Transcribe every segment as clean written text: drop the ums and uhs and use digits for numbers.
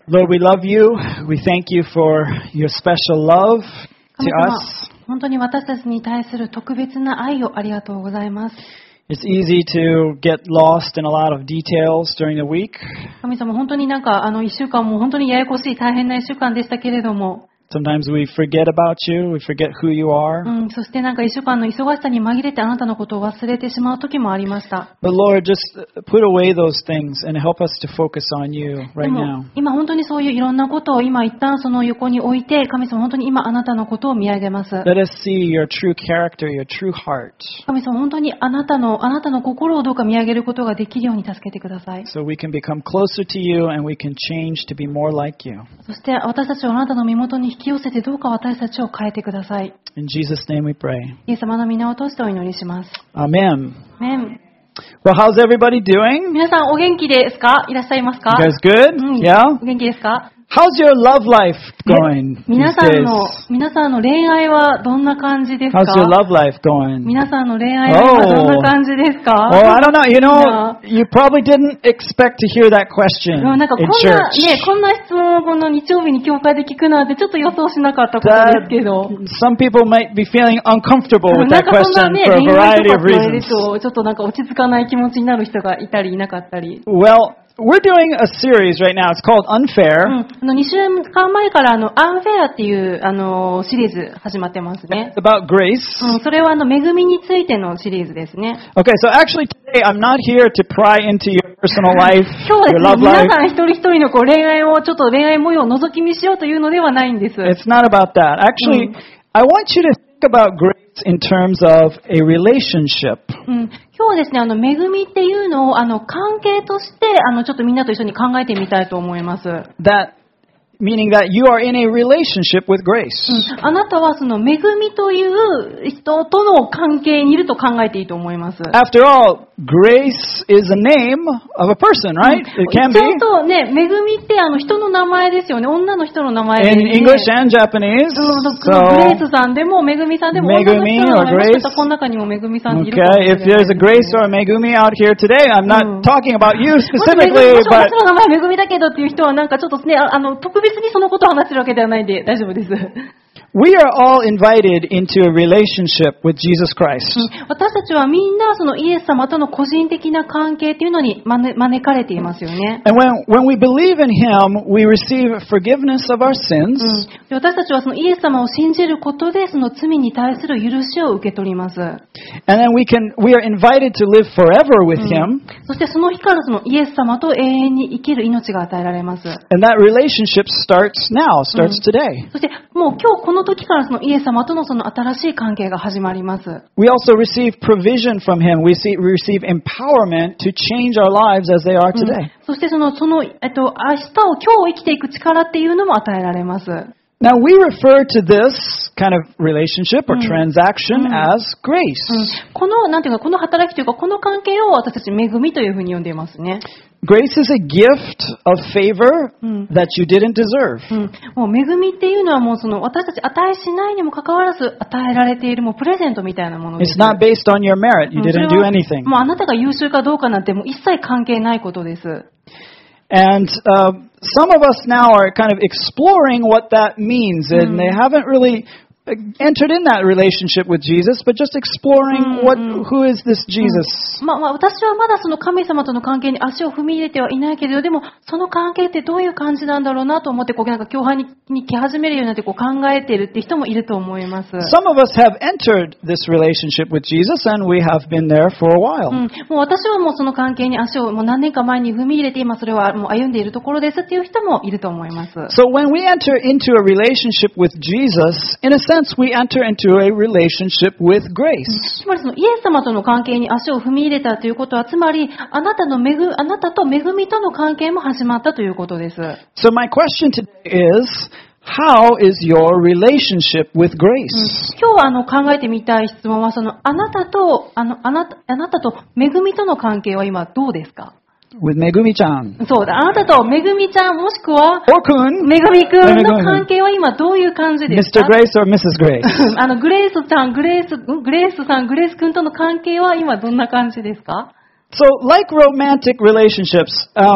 Lord, we love you. We thank you for your special love to 神様、 us. 本当に私たちに対する特別な愛をありがとうございます。 It's easy to get lost in a lot of details during the week. 神様、本当に一週間も本当にややこしい大変な一週間でしたけれども、 Sometimes we forget about you. We forget who you are. そして一週間の忙しさに紛れてあなたのことを忘れてしまう時もありました。 But Lord, just put away those things and help us to focus on you で right も now. 今本当にそういういろんなことを今一旦その横に置いて、神様本当に今あなたのことを見上げます。 Let us see your true character, your true heart, 神様本当にあなたの心をどうか見上げることができるように助けてください。 so we can become closer to you and we can change to be more like you. そして私たちをあなたの身元に引き寄せてどうか私たちを変えてください。 In Jesus' name we pray. イエス様の皆を通してお祈りします。 Amen. アメン。 Well, how's everybody doing? 皆さんお元気ですか？いらっしゃいますか？ You guys good? Yeah? お元気ですか？ How's your love life going 皆 these さん days? の恋愛はどんな感じですか？ How's your love life going? 皆さんの恋愛は今どんな感じですか？ Oh, I don't know. You know, you probably didn't expect to hear that question なんか in こんな church. 質問をこの日曜日に教会で聞くなんてちょっと予想しなかったことですけど。 Some people might be feeling uncomfortable with な that んかそんな question for a 恋愛 variety と of か言われる reasons. とちょっと落ち着かない気持ちになる人がいたりいなかったり。 Well, we're doing a series right now. It's called Unfair. 2週間前からアンフェアっていうシリーズ始まってますね。 It's about grace. それは恵みについてのシリーズですね。 Okay, so actually today I'm not here to pry into your personal life, 今日 your は love ですね、 life. 皆さん一人一人の恋愛模様を覗き見しようというのではないんです。 It's not about that. Actually, I want you to think about grace in terms of a relationship. 今日はですね、恵みっていうのを関係としてちょっとみんなと一緒に考えてみたいと思います。 Meaning that you are in a relationship with grace. あなたはその恵みという人との関係にいると考えていいと思います。 After all, grace is a name of a person, right? It can ち be. ゃんとね、恵みって人の名前ですよね。女の人の名前です In ね。 English and Japanese. グレイスさんでも、恵みさんでも、女の人の名前もしかしたらこの中にも恵みさんいるかもし Okay, れ if ない。 there's a grace or a megumi out here today, I'm not talking about you もし私 specifically, but の名前恵みだけどっていう人はちょっとね、特別にそのことを話してるわけではないんで大丈夫です。 we are all invited into a relationship with Jesus Christ. 私たちはみんなそのイエス様との個人的な関係っていうのに招かれていますよね。 And when we believe in Him, we receive forgiveness of our sins. で私たちはそのイエス様を信じることでその罪に対する許しを受け取ります。 And then we are invited to live forever with Him. そしてその日からそのイエス様と永遠に生きる命が与えられます。 And that relationship starts now, starts today. そしてもう今日この時からそのイエス様とのその新しい関係が始まります。 We also receive provision from Him. We receive empowerment to change our lives as they are today. そして明日を今日生きていく力っていうのも与えられます。 Now we refer to this kind of relationship or transaction as grace. この働きというかこの関係を私たち恵みというふうに呼んでいますね。 Grace is a gift of favor that you didn't deserve. もう恵みっていうのはもう私たち値しないにもかかわらず与えられているもうプレゼントみたいなものです。 It's not based on your merit. You それ didn't do は anything. もうあなたが優秀かどうかなんてもう一切関係ないことです。 And some of us now are kind of exploring what that means, and they haven't really entered in that relationship with Jesus, but just exploring who is this Jesus? 私はまだその神様との関係に足を踏み入れてはいないけれど、でもその関係ってどういう感じなんだろうなと思って教会に来始めるようになって考えているって人もいると思います。 Some of us have entered this relationship with Jesus, and we have been there for a while. もう私はもうその関係に足をもう何年か前に踏み入れて今それはもう歩んでいるところですっていう人もいると思います。 So when we enter into a relationship with Jesus, in a sense, we enter into a relationship with grace. つまりそのイエス様との関係に足を踏み入れたということは、つまりあなたと恵みとの関係も始まったということです。 So my question today is, how is your relationship with grace? 今日は考えてみたい質問はあなたと恵みとの関係は今どうですか？ With Megumi-chan. そうだ、あなたとめぐみちゃんもしくは Or Kun. めぐみくんの関係は今どういう感じですか？ Mr. Grace or Mrs. Grace? グレースさん、グレースくんとの関係は今どんな感じですか？ So, like romantic relationships,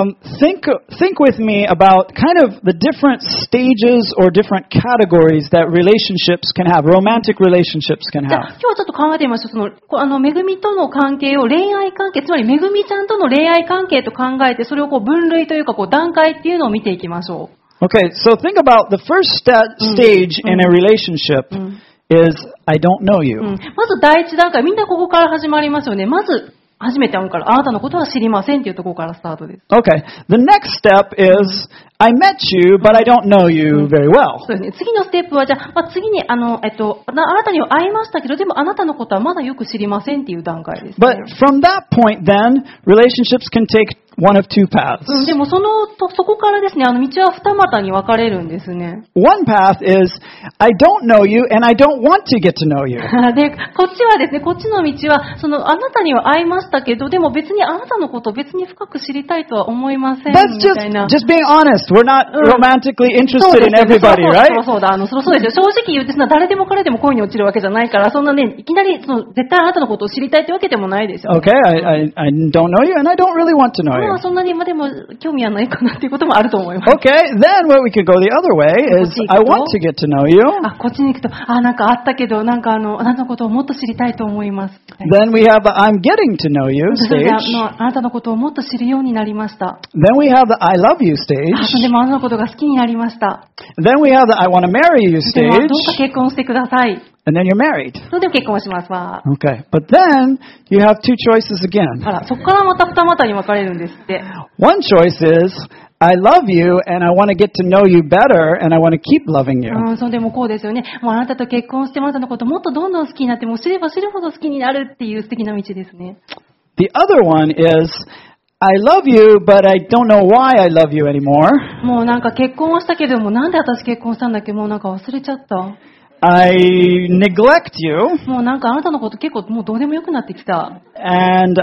think with me about kind of the different stages or different categories that relationships can have, romantic relationships can じゃあ have. 今日はちょっと考えてみましょう。めぐみとの関係を恋愛関係、つまりめぐみちゃんとの恋愛関係と考えて、それを分類というか段階っていうのを見ていきましょう。 Okay, so think about the first stage in a relationship is, I don't know you. まず第一段階、みんなここから始まりますよね。まず、初めて会うから、あなたのことは知りませんっていうところからスタートです。 Okay, the next step is, I met you, but I don't know you very well. そうですね。次のステップは、じゃあ、次に、あなたには会いましたけど、でもあなたのことはまだよく知りませんっていう段階です、ね。 But from that point then, relationships can take one of two paths. でもそこからですね、道は二股に分かれるんですね。 One path is, I don't know you and I don't want to get to know you. で、こっちはですね、こっちの道は、あなたには会いましたけど、でも別にあなたのことを別に深く知りたいとは思いません。 That's みたいな。 just being honest. We're not romantically interested in everybody, right? そうですよ。正直言って、誰でも彼でも恋に落ちるわけじゃないから、そんなね、いきなり、絶対あなたのことを知りたいってわけでもないですよ。 Okay, I don't know you and I don't really want to know you. まあ、そんなに、でも、興味はないかなっていうこともあると思います。 Okay, then what we could go the other way is, I want to get to know you. こっちに行くと、なんかあったけど、なんかあなたのことをもっと知りたいと思います。 Then we have the I'm getting to know you それで stage. あなたのことをもっと知るようになりました。 Then we have the I love you stage. でもあなたのことが好きになりました。 Then we have the I want to marry you でも stage. どうか結婚してください。 And then you're married. それで結婚しますわ。 Okay, but then you have two choices again. そこからまた二股に分かれるんですって。 One choice is, I love you and I want to get to know you better and I want to keep loving you. そうでもこうですよね。もうあなたと結婚してあなたのこともっとどんどん好きになって、もう知れば知るほど好きになるっていう素敵な道ですね。 The other one is, I love you, but I don't know why I love you anymore. もうなんか結婚はしたけども、なんで私結婚したんだっけ、もうなんか忘れちゃった。 I neglect you. もうなんかあなたのこと結構もうどうでもよくなってきた。 And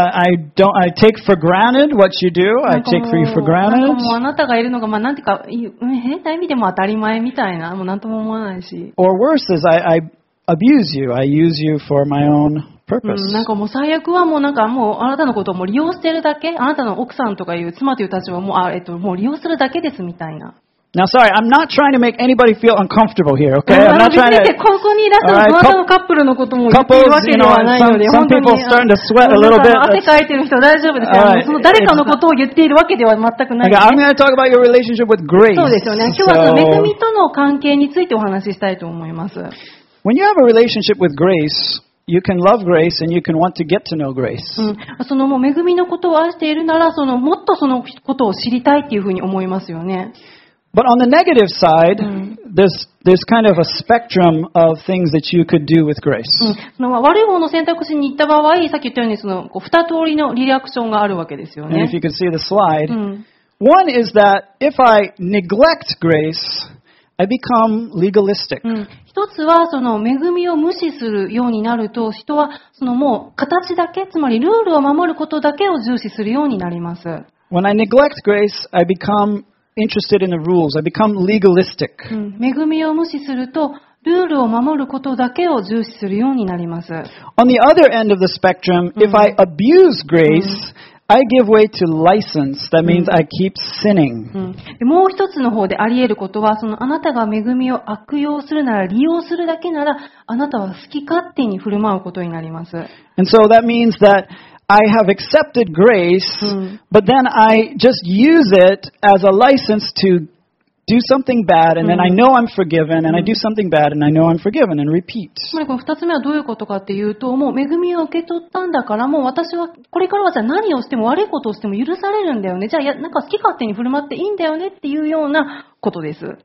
I take for granted what you do. I take for you for なんか granted. もうあなたがいるのが、なんていうか、変な意味でも当たり前みたいな、もうなんとも思わないし。 Or worse is I abuse you. I use you for my own purpose. なんかもう最悪はもうなんかもうあなたのことをもう利用してるだけ、あなたの奥さんとかいう妻という立場をもう利用するだけですみたいな。 Now, sorry, I'm not trying to make anybody feel uncomfortable here, okay? I'm not trying to... ここにいらっしゃるあなたのカップルのことも言っているわけではないので、 some 本当に people starting to sweat a little bit. 汗かいてる人大丈夫ですか？その誰かのことを言っているわけでは全くない、 Okay, I'm going to talk about your relationship with grace. そうですよね。今日はその恵みとの関係についてお話ししたいと思います。 When you have a relationship with grace, you can love grace and you can want to get to know grace. そのもう恵みのことを愛しているなら、もっとそのことを知りたいっていうふうに思いますよね。 But on the negative side, there's kind of a spectrum of things that you could do with grace. 悪い方の選択肢に行った場合、さっき言ったように二通りのリアクションがあるわけですよ And ね if。you could see the slide, one is that if I neglect grace, I become legalistic. 一つはその恵みを無視するようになると、人はもう形だけ、つまりルールを守ることだけを重視するようになります。 When I neglect grace, I become interested in the rules. I become legalistic. 恵みを無視すると、ルールを守ることだけを重視するようになります。 On the other end of the spectrum, if I abuse grace, I give way to license. That means I keep sinning. もう一つの方であり得ることは、あなたが恵みを悪用するなら、利用するだけなら、あなたは好き勝手に振る舞うことになります。 And so that means that I have accepted grace, but then I just use it as a license to do something bad, and then I know I'm forgiven, and I do something bad, and I know I'm forgiven, and repeat. つまりこの二つ目はどういうことかっていうと、もう恵みを受け取ったんだから、もう私はこれからはじゃあ何をしても悪いことをしても許されるんだよね。じゃあなんか好き勝手に振る舞っていいんだよねっていうようなことです。 And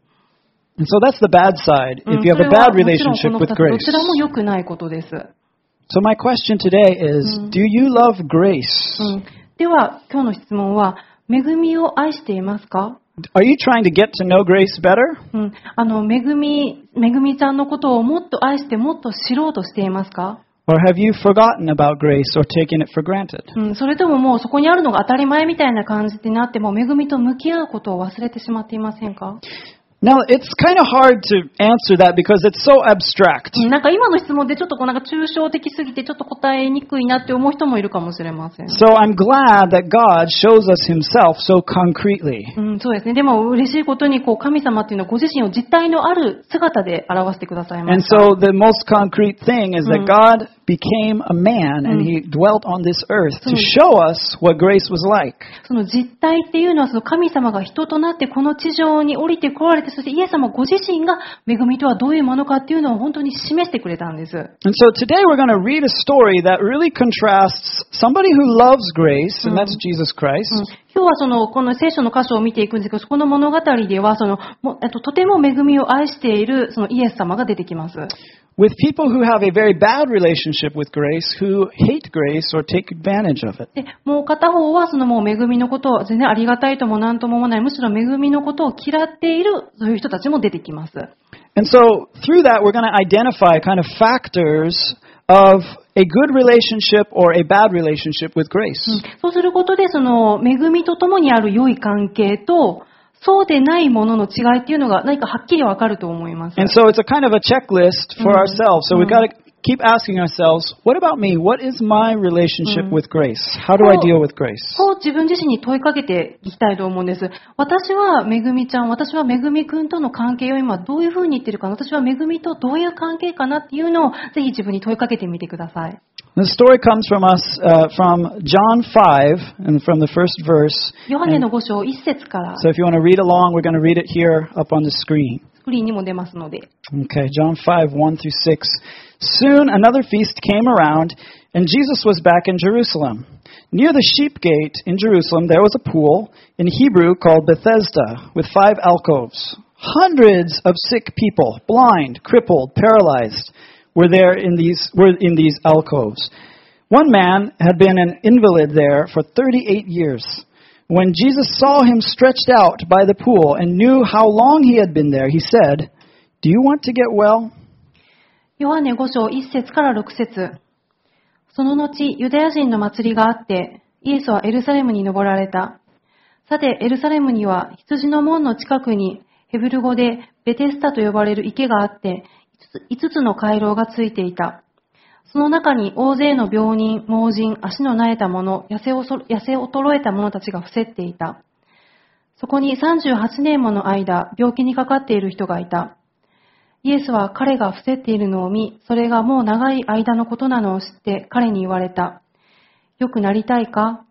so that's the bad side, if you have a bad relationship with ど grace. ちらも良くないことです。 So my question today is, do you love grace? では、今日の質問は、恵みを愛していますか？ Are you trying to get to know grace better? 恵みちゃんのことをもっと愛してもっと知ろうとしていますか？ Or have you forgotten about grace or taken it for granted? それとももうそこにあるのが当たり前みたいな感じになっても、恵みと向き合うことを忘れてしまっていませんか？ Now, it's kind of hard to answer that because it's so abstract. なんか今の質問でちょっとなんか抽象的すぎてちょっと答えにくいなって思う人もいるかもしれません。 So I'm glad that God shows us himself so concretely. そうですね。でも嬉しいことに神様っていうのはご自身を実体のある姿で表してくださいま And した。 so the most concrete thing is that God became a man and he dwelt on this earth to show us what grace was like. その実体っていうのはその神様が人となってこの地上に降りてこられて、そしてイエス様ご自身が恵みとはどういうものかっていうのを本当に示してくれたんです。 And so today we're going to read a story that really contrasts somebody who loves grace, and that's Jesus Christ, 今日はこの聖書の箇所を見ていくんですけど、この物語ではとても恵みを愛しているそのイエス様が出てきます。 with people who have a very bad relationship with grace, who hate grace or take advantage of it. で、もう片方はもう恵みのことを全然ありがたいとも何とも思わない、むしろ恵みのことを嫌っているそういう人たちも出てきます。 And so through that we're going to identify kind of factors of a good relationship or a bad relationship with grace. そうすることで、恵みとともにある良い関係と、そうでないものの違いっていうのが何かはっきりわかると思います。 And so it's a kind of a checklist for ourselves. So we've got to keep asking ourselves, what about me? What is my relationship with grace? How do I deal with grace? そう自分自身に問いかけていきたいと思うんです。私はめぐみちゃん、私はめぐみくんとの関係を今どういうふうに言ってるかな、私はめぐみとどういう関係かなっていうのをぜひ自分に問いかけてみてください。 The story comes from us, from John 5, and from the first verse. ヨハネの5章1節から So if you want to read along, we're going to read it here up on the screen. スクリーンにも出ますので。 Okay, John 5, 1 through 6. Soon another feast came around, and Jesus was back in Jerusalem. Near the sheep gate in Jerusalem, there was a pool, in Hebrew called Bethesda, with 5 alcoves. Hundreds of sick people, blind, crippled, paralyzed, were in these alcoves. One man had been an invalid there for 38 years. When Jesus saw him stretched out by the pool and knew how long he had been there, he said, "Do you want to get well?" ヨハネ5章1節から6節。その後、ユダヤ人の祭りがあって、イエスはエルサレムに登られた。さて、エルサレムには羊の門の近くにヘブル語でベテスタと呼ばれる池があって、5つの回廊がついていた。その中に大勢の病人、盲人、足の苗えた者、痩せ衰えた者たちが伏せっていた。そこに38年もの間、病気にかかっている人がいた。イエスは彼が伏せっているのを見、それがもう長い間のことなのを知って彼に言われた。よくなりたいか？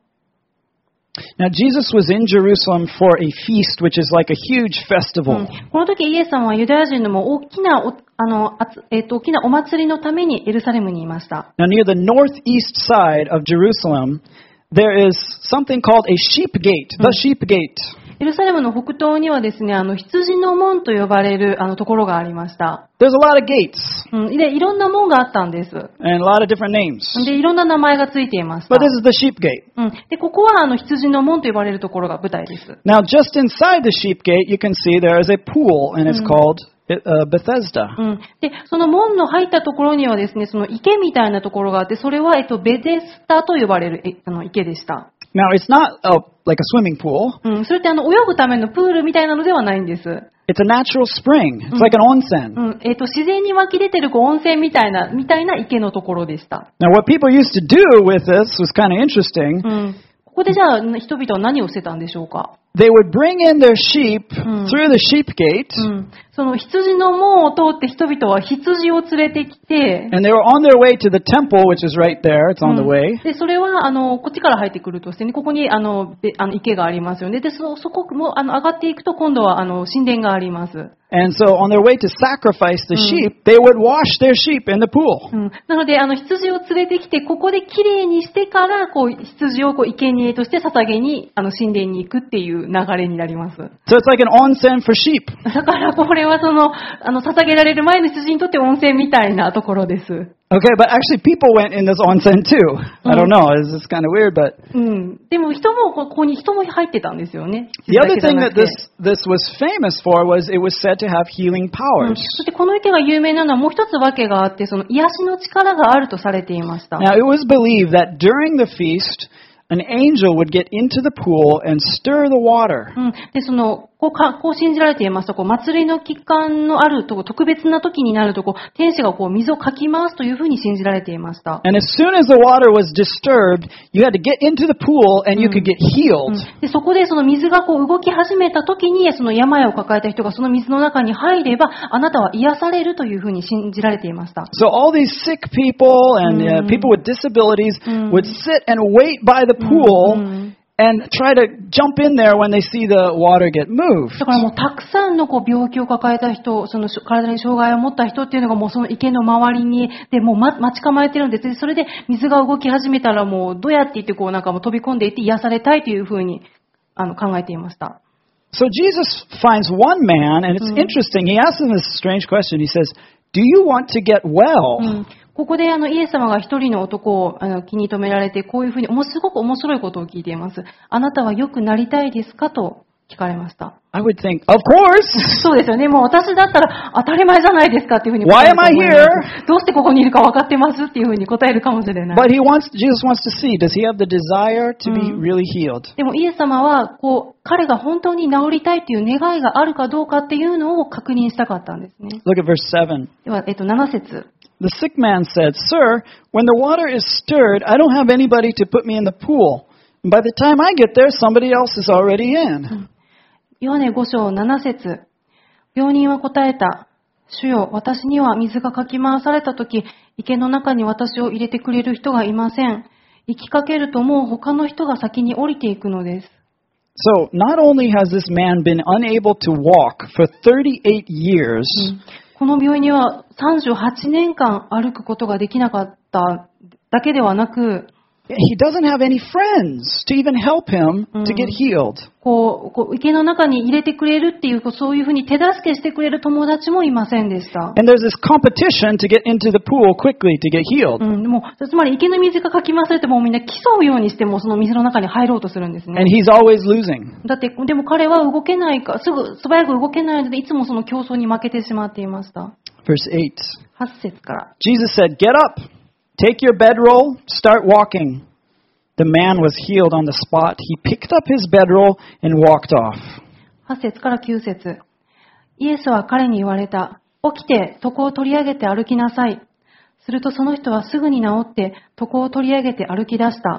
Now Jesus was in Jerusalem for a feast, which is like a huge festival. この時イエス様はユダヤ人のもう大きなお祭りのためにエルサレムにいました。 Now near the northeast side of Jerusalem, there is something called a sheep gate, the sheep gate. エルサレムの北東にはですね、羊の門と呼ばれるところがありました。 There's a lot of gates. で、いろんな門があったんです。 And a lot of different names. で、いろんな名前がついていました。 But this is the sheep gate. で、ここは羊の門と呼ばれるところが舞台です。 Now just inside the sheep gate, you can see there is a pool, and it's called Bethesda. で、その門の入ったところにはですね、その池みたいなところがあって、それはベデスタと呼ばれる池でした。 Now it's not like a swimming pool. それって泳ぐためのプールみたいなのではないんです。 It's a natural spring. It's like an onsen. 自然に湧き出てる温泉みたいな池のところでした。 Now what people used to do with this was kind of interesting. ここでじゃあ人々は何をしてたんでしょうか？ They would bring in their sheep through the sheep gate. その羊の門を通って人々は羊を連れてきて、 And they were on their way to the temple, which is right there. It's on the way. で、それはこっちから入ってくるとしてね、ここに池がありますよね。で、そこも上がっていくと今度は神殿があります。 And so on their way to sacrifice the sheep, they would wash their sheep in the pool. なので羊を連れてきて、ここできれいにしてから羊を生贄として捧げに神殿に行くっていう流れになります。 So it's like an onsen for sheep. だからこれは捧げられる前の羊にとって温泉みたいなところです。 Okay, but actually people went in this onsen too. I don't know. It's kind of weird, but でもここに人も入ってたんですよね。 the other thing that this was famous for was it was said to have healing powers. そしてこの池が有名なのはもう一つ訳があって、その癒しの力があるとされていました。 Now it was believed that during the feast, an angel would get into the pool and stir the water. で、 こう信じられていますと、祭りの期間のあると特別な時になると、天使が水をかき回すというふうに信じられていました。 And as soon as the water was disturbed, you had to get into the pool and you could get healed. でそこでその水が動き始めた時に、その病を抱えた人がその水の中に入れば、あなたは癒されるというふうに信じられていました。 So all these sick people and people with disabilities would sit and wait by the pool and try to jump in there when they see the water get moved. だからもうたくさんの病気を抱えた人、その体に障害を持った人っていうのがもうその池の周りに、でもう待ち構えてるんです。それで水が動き始めたらもうどうやって言ってなんかもう飛び込んでいって癒されたいというふうに考えていました。 So Jesus finds one man, and it's interesting. He asks him this strange question. He says, "Do you want to get well?" ここでイエス様が一人の男を気に留められて、こういうふうにすごく面白いことを聞いています。あなたは良くなりたいですかと聞かれました。 I would think, of course! そうですよね。もう私だったら当たり前じゃないですかっていうふうに答え Why ると am I 思います。 here? どうしてここにいるか分かってますっていうふうに答えるかもしれない。 But Jesus wants to see, does he have the desire to be really healed? でもイエス様は彼が本当に治りたいという願いがあるかどうかっていうのを確認したかったんですね。 Look at verse 7. では、7節。 The sick man said, "Sir, when the water is stirred, I don't have anybody to put me in the pool. And by the time I get there, somebody else is already in." ヨハネ5章7節。病人は答えた。主よ、私には水がかき回されたとき、池の中に私を入れてくれる人がいません。行きかけるともう他の人が先に降りていくのです。 So, not only has this man been unable to walk for 38 years, この病院には38年間歩くことができなかっただけではなく、 he doesn't have any friends to even help him to get healed. 池の中に入れてくれるっていう、そういうふうに手助けしてくれる友達もいませんでした。 And there's this competition to get into the pool quickly to get healed. でもつまり池の水がかき回されてもみんな競うようにしてもその水の中に入ろうとするんですね。 And he's always losing. だって、でも彼は動けないか、素早く動けないので、いつもその競争に負けてしまっていました。 Verse 8. 8節から。 Jesus said, "Get up, take your bedroll, start walking." The man was healed on the spot. He picked up his bedroll and walked off. 8節から9節。イエスは彼に言われた。起きて床を取り上げて歩きなさい。するとその人はすぐに治って床を取り上げて歩き出した。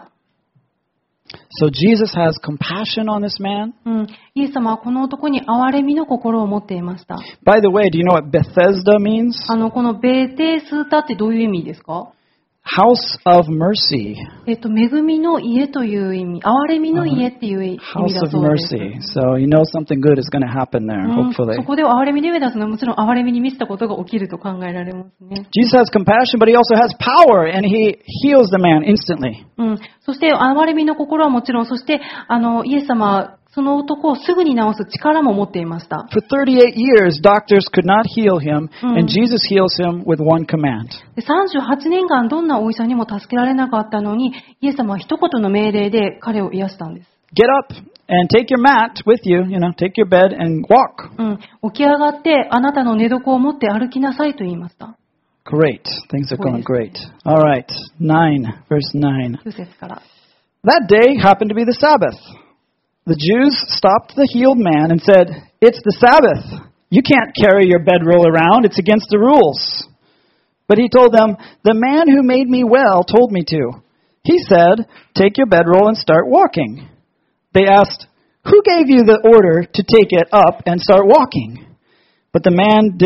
So Jesus has compassion on this man. イエス様はこの男に憐れみの心を持っていました。 By the way, do you know what Bethesda means? このベテスタってどういう意味ですか？ House of mercy. 恵みの家という意味、憐れみの家っていう意味だ House of そうです。 mercy. So you know something good is going to happen there, hopefully. そこで憐れみの上だともちろん憐れみに満ちたことが起きると考えられますね。 Jesus has compassion, but he also has power, and he heals the man instantly. そして憐れみの心はもちろん、そしてイエス様はその男をすぐに治す力も持っていました。 For 38 years, doctors could not heal him, and Jesus heals him with one command. 38年間どんなお医者にも助けられなかったのに、イエス様は一言の命令で彼を癒したんです。 Get up and take your mat with you, take your bed and walk. 起き上がってあなたの寝床を持って歩きなさいと言いました。 Great. Things are going great. All right. 9, verse 9. 9節から。 That day happened to be the Sabbath. The Jews stopped the healed man and said, "It's the Sabbath. You can't carry your bedroll around. It's against the rules." But he told them, "The man who made me well told me to. He said, 'Take your bedroll and start walking.'" They asked, "Who gave you the order to take it up and start walking?" But the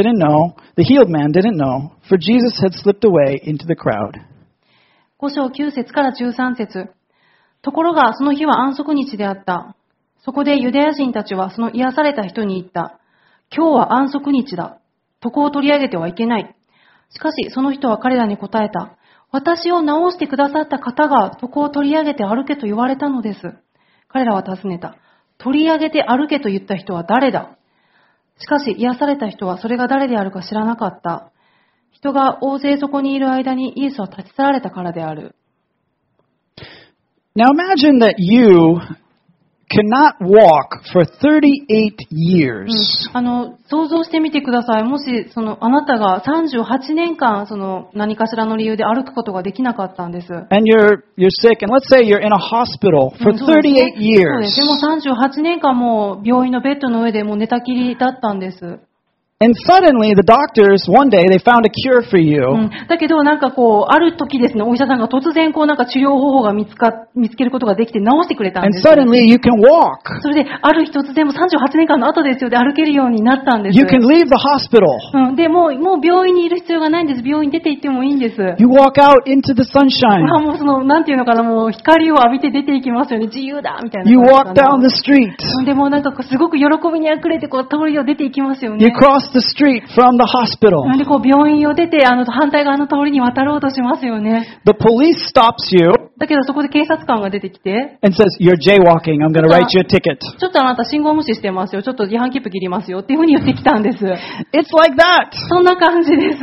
healed man didn't know, for Jesus had slipped away into the crowd. 5章9節から13節。ところがその日は安息日であった。そこでユダヤ人たちはその癒された人に言った。今日は安息日だ。床を取り上げてはいけない。しかしその人は彼らに答えた。私を治してくださった方が床を取り上げて歩けと言われたのです。彼らは尋ねた。取り上げて歩けと言った人は誰だ？しかし癒された人はそれが誰であるか知らなかった。人が大勢そこにいる間にイエスは立ち去られたからである。 Now imagine that you cannot walk for 38 years. 想像してみてください。もし、あなたが38年間、何かしらの理由で歩くことができなかったんです。 And you're sick, and let's say you're in a hospital for 38 そうです years. でも38年間も病院のベッドの上でもう寝たきりだったんです。 And suddenly the doctors, one day, they found a cure for you. だけどなんかある時ですね、お医者さんが突然なんか治療方法が見つけることができて治してくれたん And です。 suddenly you can walk. それで、ある日突然も38年間の後ですよで歩けるようになったんです。 You can leave the hospital. で、もう病院にいる必要がないんです。病院に出て行ってもいいんです。 You walk out into the sunshine. もうなんていうのかな、もう光を浴びて出て行きますよね。自由だみたいな。 You walk down the street. でもなんかすごく喜びにあふれて通りを出て行きますよね。 You cross the street from the hospital. で病院を出て反対側の通りに渡ろうとしますよね。 The police stops you だけどそこで警察官が出てきて、 and says, "You're jaywalking. I'm going to write you a ticket." ちょっとあなた信号無視してますよ。ちょっと違反切符切りますよっていうふうに言ってきたんです。 It's like that. そんな感じです。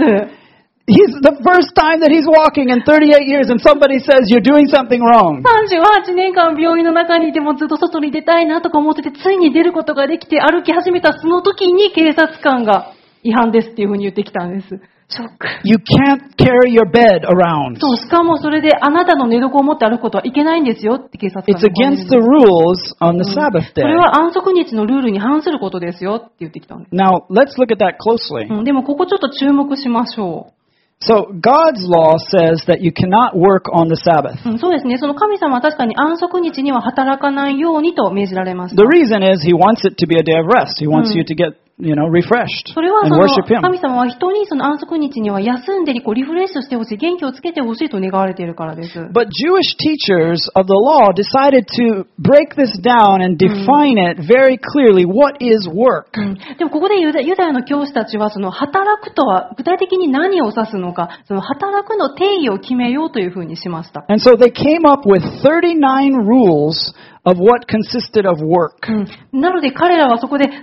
He's the first time that he's walking in 38 years and somebody says you're doing something wrong. 38年間病院の中にいてもずっと外に出たいなとか思ってて、ついに出ることができて歩き始めたその時に警察官が違反ですっていうふうに言ってきたんです。ショック。 You can't carry your bed around. そう、しかもそれであなたの寝床を持って歩くことはいけないんですよって警察官が It's 言うんです。 against the rules on the Sabbath そ day. れは安息日のルールに反することですよって言ってきたんです。 Now, let's look at that closely. でもここちょっと注目しましょ So, God's law says that you cannot work on the Sabbath. う。そうですね。その神様は確かに安息日には働かないようにと命じられました。 The reason is He wants it to be a day of rest. He wants you to get, refreshed それは and その worship Him. 神様は人にその安息日には休んでリフレッシュしてほしい、元気をつけてほしいと願われているからです。 But Jewish teachers of the law decided to break this down and define it very clearly. What is work? でもここでユダヤの教師たちはその働くとは具体的に何を指すのか、その働くの定義を決めようというふうにしました。 And so they came up with 39 rules of what consisted of work. なので彼らはそこで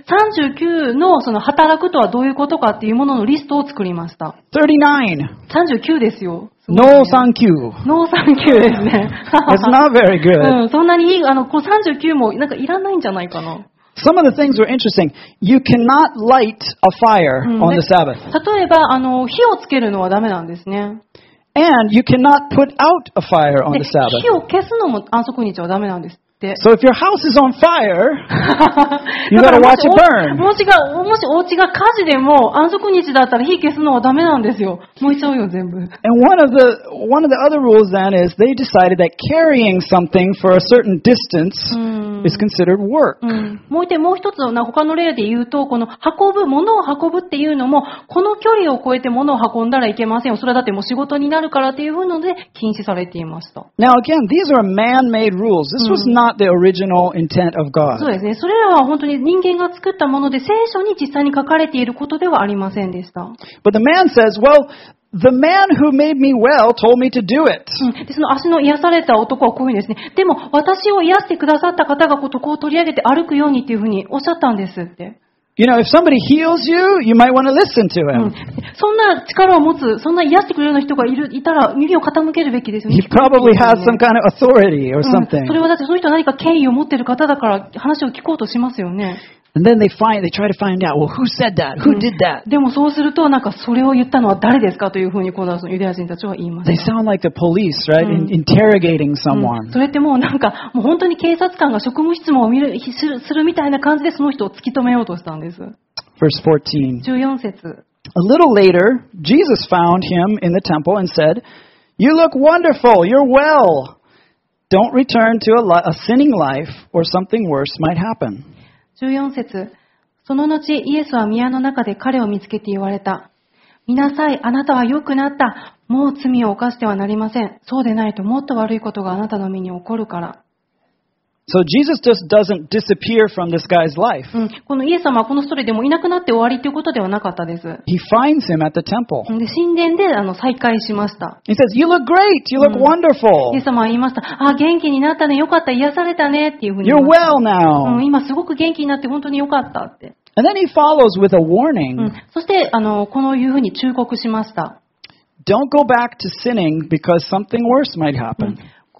39のその働くとはどういうことかっていうもののリストを作りました。 39. 39ですよ。すごいね No thank you. ノーサンキューですね。 It's not very good. そんなにいい、この39もなんかいらないんじゃないかな。 Some of the things were interesting. You cannot light a fire on the Sabbath. 例えば、火をつけるのはダメなんですね。 And you cannot put out a fire on で the Sabbath. 火を消すのも安息日はダメなんですって。 So if your house is on fire, you だか gotta ら watch it burn. もしお家が火事でも安息日だったら火消すのはダメなんですよ。燃えちゃうよ、全部。 And one of the other rules then is they decided that carrying something for a certain distance is considered work. もう一つの他の例で言うと、この物を運ぶっていうのも、この距離を超えて物を運んだらいけませんよ。それはだってもう仕事になるからっていうので禁止されていました。 Now again, these are man-made rules. This was not the original intent of そう God. ですね。それらは本当に人間が作ったもので、聖書に実際に書かれていることではありませんでした。 But the man says, well, the man who made me well told me to do it. でその足の癒された男はこういうんですね。でも私を癒してくださった方がこう取り上げて歩くようにっていうふうにおっしゃったんですって。 You know, if somebody heals you, you might want to listen to him. そんな力を持つ、そんな癒してくれるような人がいたら耳を傾けるべきですよね。 He probably has some kind of authority or something. それはだってその人は何か権威を持っている方だから話を聞こうとしますよね。 And then they try to find out, well, who said that? Who did that? でもそうすると、なんかそれを言ったのは誰ですかというふうに今度はそのユダヤ人たちは言います。 They sound like the police, right? Interrogating someone. それってもうなんか、もう本当に警察官が職務質問をするみたいな感じでその人を突き止めようとしたんです。 Verse 14. 14節。 A little later, Jesus found him in the temple and said, "You look wonderful. You're well. Don't return to a sinning life, or something worse might happen." 14節。その後、イエスは宮の中で彼を見つけて言われた。見なさい、あなたは良くなった。もう罪を犯してはなりません。そうでないともっと悪いことがあなたの身に起こるから。 So Jesus just doesn't disappear from this guy's life. このイエス様はこのストーリーでもいなくなって終わりということではなかったです。 He finds him at the temple. で神殿で再会しました。 He says, "You look great. You look イエ wonderful. ス様は言いました。元気になったね。よかった。癒されたね。っていうふうに言 You're いました。 well now." 今すごく元気になって本当によかったって。 And then he follows with a warning. そしてこのいうふうに忠告しました。 Don't go back to sinning because something worse might happen.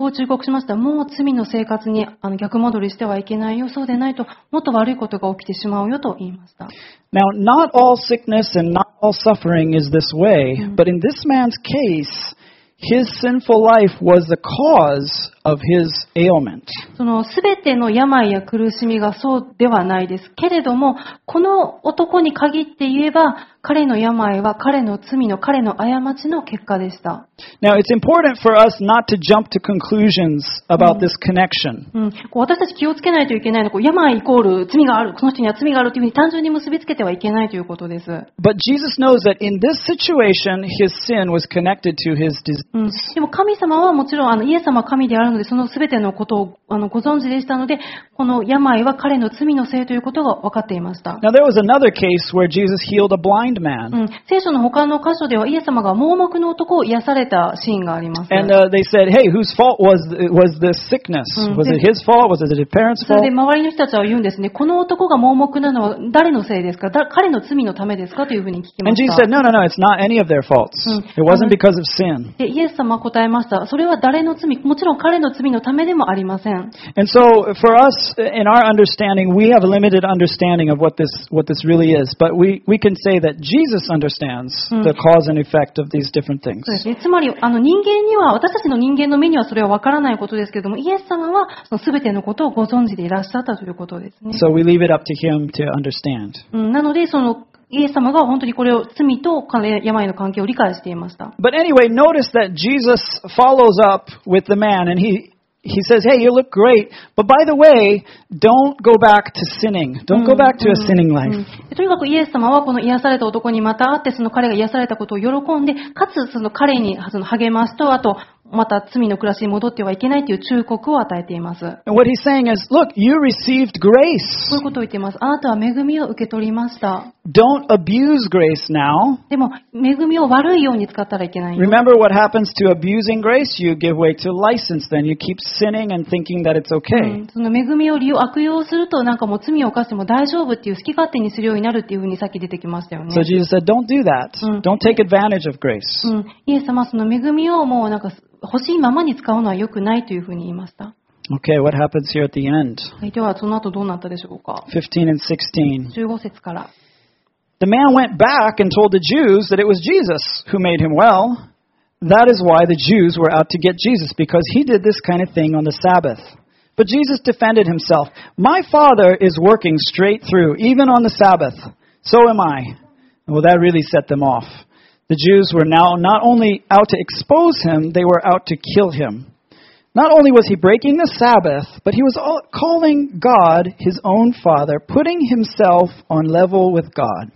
こう忠告しました。もう罪の生活に逆戻りしてはいけないよ。そうでないともっと悪いことが起きてしまうよと言いました。 Now, not all sickness and not all suffering is this way, but in this man's case, his sinful life was the cause of his ailment. そのすべての病や苦しみがそうではないです。けれども、この男に限って言えば、彼の病は彼の罪の彼の過ちの結果でした。 Now, it's important for us not to jump to conclusions about this connection. 私たち気をつけないといけないのは、病イコール罪がある、この人には罪があるというふうに単純に結びつけてはいけないということです。 But Jesus knows that in this situation, his sin was connected to his disease. でも神様はもちろん、イエス様は神であるので、そのすべてのことをご存知でしたので、この病は彼の罪のせいということが分かっていました。 Now, there was another case where Jesus healed a blind man. 聖書の他の箇所ではイエス様が盲目の男を癒されたシーンがあります。 And they said, hey, whose fault was this sickness? Was it his fault? Was it his parents' それ fault? で周りの人たちは言うんですね。この男が盲目なのは誰のせいですか？彼の罪のためですか？というふうに聞きま And し Jesus た。 said, no, it's not any of their faults. It wasn't because of sin. で、イエス様は答えました。それは誰の罪、もちろん彼の罪のためでもありません。 And so for us, in our understanding, we have a limited understanding of what this really is. But we can say that Jesus understands the cause and effect of these different things. そうですね。つまり、人間には、私たちの人間の目にはそれはわからないことですけれども、イエス様はその全てのことをご存知でいらっしゃったということですね。 So we leave it up to him to understand. なので、イエス様が本当にこれを罪と病の関係を理解していました。 But anyway, notice that Jesus follows up with the man and he says, hey, you look great, but by the way, don't go back to sinning. Don't go back to a sinning life. とにかくイエス様はこの癒された男にまた会って、その彼が癒されたことを喜んで、かつその彼に励ましと、あと、また罪の暮らしに戻ってはいけないという忠告を与えています。 And what he's saying is, look, you received こう grace. いうことを言っています。あなたは恵みを受け取りました。 Don't abuse grace now. でも、恵みを悪いように使ったらいけないよ。 Remember what happens to abusing grace? You give way to license, then you keep sinning and thinking that it's okay. その恵みを悪用すると、なんかもう罪を犯しても大丈夫っていう好き勝手にするようになるっていうふうにさっき出てきましたよね。 So Jesus said, don't do that. Don't take advantage of grace. イエス様はその恵みをもうなんか欲しいままに使うのは良くないというふうに言いました。 Okay, what happens here at the end? ではその後どうなったでしょうか。 15 and 16. 15節から。 The man went back and told the Jews that it was Jesus who made him well. That is why the Jews were out to get Jesus, because he did this kind of thing on the Sabbath. But Jesus defended himself. My Father is working straight through, even on the Sabbath. So am I. Well, that really set them off. The Jews were now not only out to expose him, they were out to kill him. Not only was he breaking the Sabbath, but he was calling God his own Father, putting himself on level with God.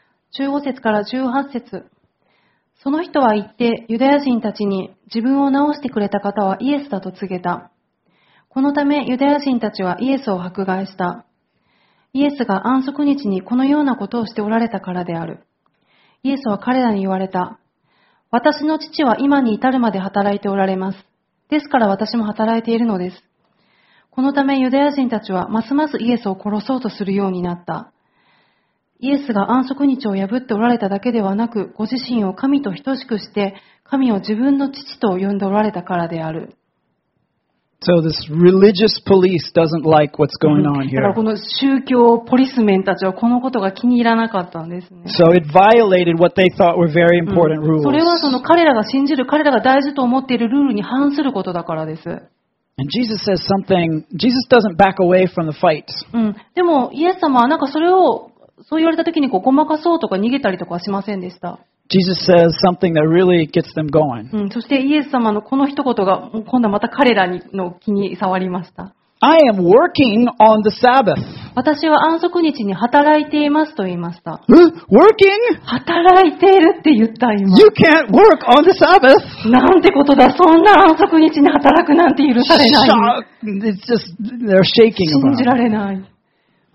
15節から18節。その人は言って、ユダヤ人たちに自分を治してくれた方はイエスだと告げた。このためユダヤ人たちはイエスを迫害した。イエスが安息日にこのようなことをしておられたからである。イエスは彼らに言われた。私の父は今に至るまで働いておられます。ですから私も働いているのです。このためユダヤ人たちはますますイエスを殺そうとするようになった。イエスが安息日を破っておられただけではなく、ご自身を神と等しくして、神を自分の父と呼んでおられたからである。 So this religious police doesn't like what's going on だから here. この宗教ポリスメンたちはこのことが気に入らなかったんですね。 So it violated what they thought were very important それ rules. はその彼らが信じる、彼らが大事と思っているルールに反することだからです。 And Jesus says something, Jesus doesn't back away from the fight. でもイエス様はなんかそれをそう言われた時にごまかそうとか逃げたりとかはしませんでした。 Jesus says something that really gets them going. そしてイエス様のこの一言が今度はまた彼らの気に障りました。 I am working on the Sabbath. 私は安息日に働いていますと言いました。 Working? 働いているって言った今。 You can't work on the Sabbath. なんてことだ。そんな安息日に働くなんて許されない。 It's just, they're shaking 信じ about ら it. れない。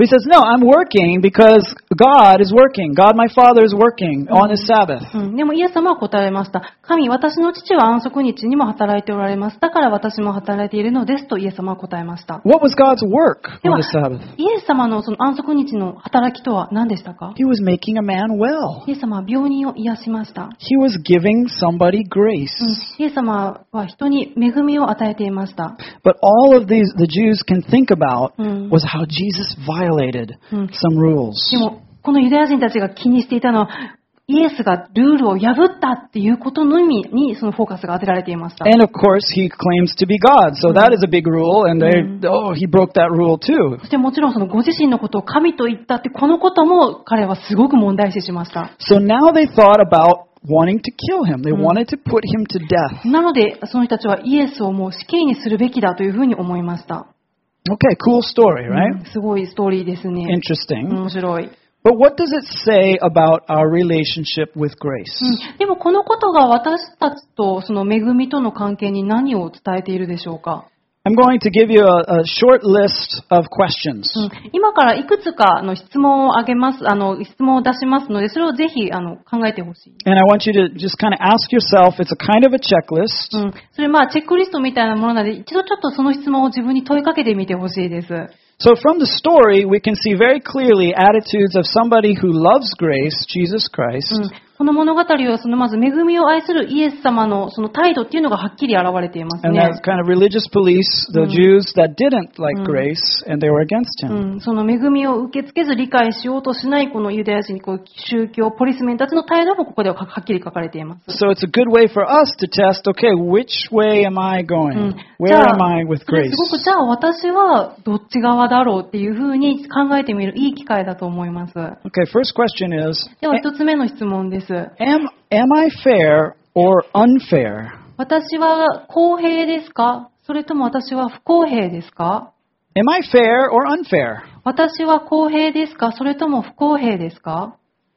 But he says, no, I'm working because God is working. God, my Father, is working on His Sabbath. でもイエス様は答えました。神、私の父は安息日にも働いておられます。だから私も働いているのですとイエス様は答えました。 What was God's work で on は the Sabbath? イエス様のその安息日の働きとは何でしたか？ He was making a man well. イエス様は病人を癒しました。 He was giving somebody grace. イエス様は人に恵みを与えていました。 But all of these the Jews can think about うん was how Jesus violated うん some rules. でも、このユダヤ人たちが気にしていたのは、イエスがルールを破ったっていうことのみにそのフォーカスが当てられていました。 And of course, he claims to be God. So that is a big rule. And he broke that rule too. そしてもちろんそのご自身のことを神と言ったってこのことも彼はすごく問題視しました。 So now they thought about wanting to kill him. They wanted to put him to death. なので、その人たちはイエスをもう死刑にするべきだというふうに思いました。 Okay, cool story, right? すごいストーリーですね。 Interesting. 面白い。 But what does it say about our relationship with grace? でもこのことが私たちとその恵みとの関係に何を伝えているでしょうか？ I'm going to give you a short list of questions. 今からいくつかの質問をあげます、質問を出しますので、それをぜひ考えてほしい。 And I want you to just kind of ask yourself, it's a kind of a checklist. それチェックリストみたいなものなので、一度ちょっとその質問を自分に問いかけてみてほしいです。 So from the story, we can see very clearly attitudes of somebody who loves grace, Jesus Christ, この物語はそのまず恵みを愛するイエス様のその態度っていうのがはっきり現れていますね。 and that kind of religious police, the Jews that didn't like grace, and they were against him. その恵みを受け付けず理解しようとしないこのユダヤ人、宗教、ポリスメンたちの態度もここでははっきり書かれています。 So it's a good way for us to test, okay, which way am I going? Where am I with それ grace? すごくじゃあ私はどっち側だろうっていうふうに考えてみるいい機会だと思います。 Okay, first question is, では一つ目の質問です。 am I fair or unfair? 私は公平ですか？それとも私は不公平ですか？ Am I fair or unfair? 私は公平ですか？それとも不公平ですか？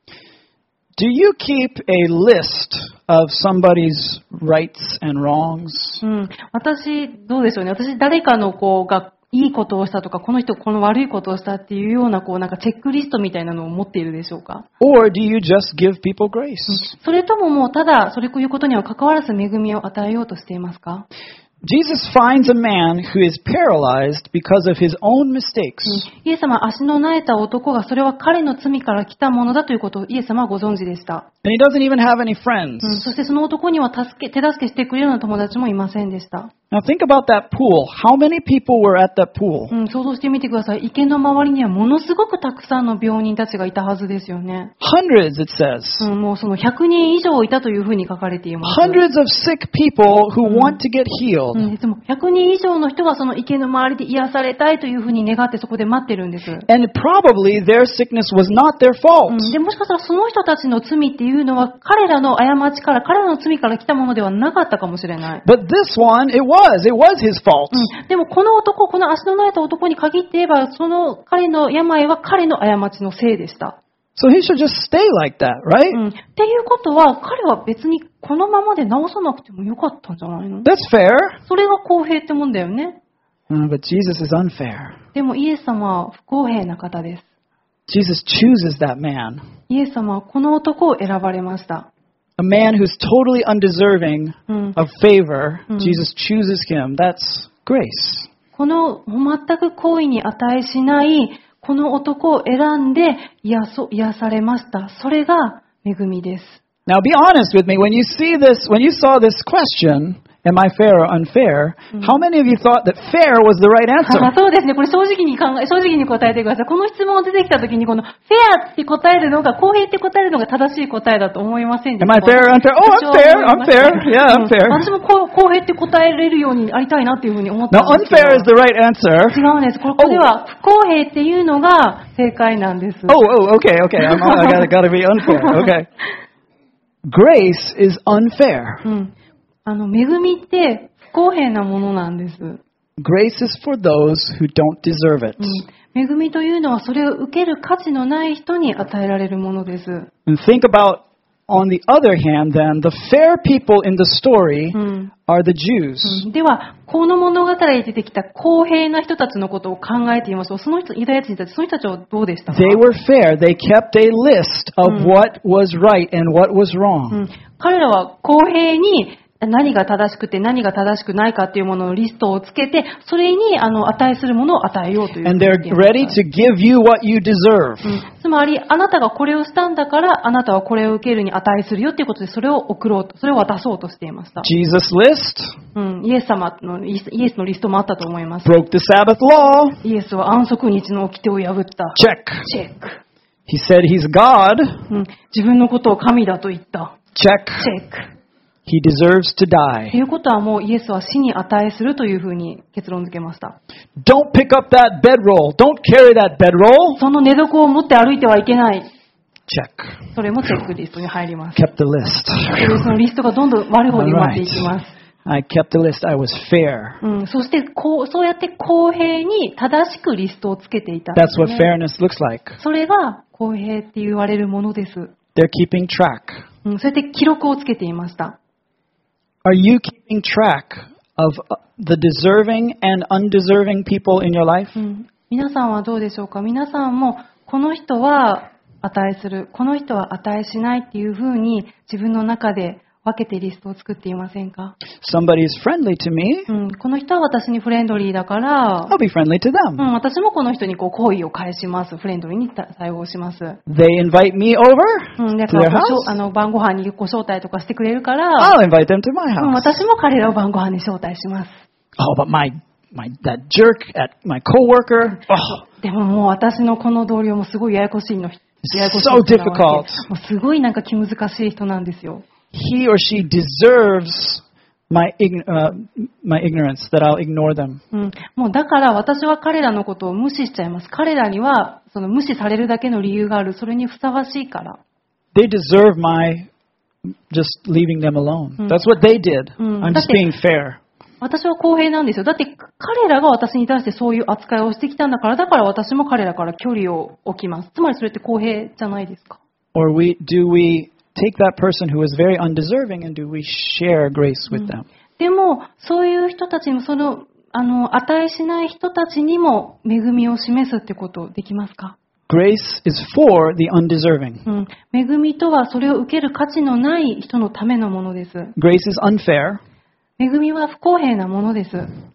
Do you keep a list of somebody's rights and wrongs? 私、どうでしょうね。私、誰かのがいいことをしたとか、この人この悪いことをしたっていうようななんかチェックリストみたいなのを持っているでしょうか？ Or do you just give people grace? それとももうただそれということには関わらず恵みを与えようとしていますか？ Jesus finds a man who is paralyzed because of his own mistakes. イエス様は足の苗えた男がそれは彼の罪から来たものだということをイエス様はご存知でした。 And he doesn't even have any friends. そしてその男には手助けしてくれるような友達もいませんでした。 Now think about that pool. How many people were at that pool? 想像してみてください。池の周りにはものすごくたくさんの病人たちがいたはずですよね。 Hundreds, it says. もうその100人以上いたというふうに書かれています。 Hundreds of sick people who want to get healed. いつも100人以上の人がその池の周りで癒されたいというふうに願ってそこで待ってるんです。 And probably their sickness was not their fault. でもしかしたらその人たちの罪っていうのは彼らの過ちから、彼らの罪から来たものではなかったかもしれない。 But this one, it was his fault. でもこの男、この足の苗えた男に限って言えば、その彼の病は彼の過ちのせいでした。 So he should just stay like that, right? っていうことは、彼は別にこのままで治さなくてもよかったんじゃないの？ That's fair. それが公平ってもんだよね。 But Jesus is unfair. でもイエス様は不公平な方です。 Jesus chooses that man. イエス様はこの男を選ばれました。 A man who's totally undeserving of favor, Jesus chooses him. That's grace. この全く好意に値しないこの男を選んで癒されました。それが恵みです。 Now be honest with me. When you saw this question, am I fair or unfair? How many of you thought that fair was the right answer? そうですね。これ正直に答えてください。この質問出てきたときにこのフェアって答えるのが、公平って答えるのが正しい答えだと思いませんでした Am I fair or unfair? Oh, I'm fair. Yeah, I'm fair. 私も公平って答えれるようにありたいなっていうふうに思ったん Now, ですけど。 unfair is the right answer. 違うんです。ここでは不公平っていうのが正解なんです。 Okay. I gotta be unfair. Okay. Grace is unfair. 恵みって不公平なものなんです。 Grace is for those who don't deserve it. 恵みというのはそれを受ける価値のない人に与えられるものです。 And think about on the other hand, then, the fair people in the story are the Jews. では、この物語に出てきた公平な人たちのことを考えてみましょう。その人、ユダヤ人たち、その人たちはどうでしたか？ They were fair. They kept a list of what was right and what was wrong. 彼らは公平に何が正しくて何が正しくないかっていうもののリストをつけて、それに値するものを与えようという。 And they're ready to give you what you deserve. つまり、あなたがこれをしたんだから、あなたはこれを受けるに値するよということで、それを送ろうと、それを渡そうとしていました。 Jesus' list イエスのリストもあったと思います。 broke the Sabbath law. イエスは安息日の掟を破った。 Check. チェック。 He said he's God. 自分のことを神だと言った。 Check. チェック。 He deserves to と die. いうことはもうイエスは死に値するというふうに結論付けました。 Don't pick up that bedroll. Don't carry that bedroll. その寝床を持って歩いてはいけない。 Check. それもチェックリストに入ります。 Kept the list. そのリストがどんどん悪い方に埋まっていきます。 I kept the list. I was fair. そしてそうやって公平に正しくリストをつけていたんで That's す what ね。 fairness looks like. それが公平って言われるものです。 そ They're keeping track. うやって記録をつけていました。 Are you keeping track of the deserving and undeserving people in your life? 皆さんはどうでしょうか？皆さんもこの人は値する、この人は値しないっていうふうに自分の中で分けてリストを作っていませんか？ Somebody is friendly to me. この人は私にフレンドリーだから、 I'll be friendly to them. 私もこの人に好意を返します。フレンドリーに対応します。 They invite me over だ to か their ら house. 晩ご飯にご招待とかしてくれるから、 I'll invite them to my house. 私も彼らを晩ご飯に招待します。 Oh, but that jerk at my coworker. Oh, でももう私のこの同僚もすごいややこしいの。ややこしい so 人なわけ。 difficult. もうすごいなんか気難しい人なんですよ。 He or she deserves my ignorance, that I'll ignore them. もうだから私は彼らのことを無視しちゃいます。彼らにはその無視されるだけの理由がある。それにふさわしいから。 They deserve my just leaving them alone. That's what they did. I'm just being fair. 私は公平なんですよ。だって彼らが私に対してそういう扱いをしてきたんだから、だから私も彼らから距離を置きます。つまりそれって公平じゃないですか。 Or do we take that person who is very undeserving and do we share grace with them? でもそういう人たちにも値しない人たちにも恵みを示すってことできますか？ Grace is for the undeserving. 恵みとはそれを受ける価値のない人のためのものです。 Grace is unfair. 恵みは不公平なものです。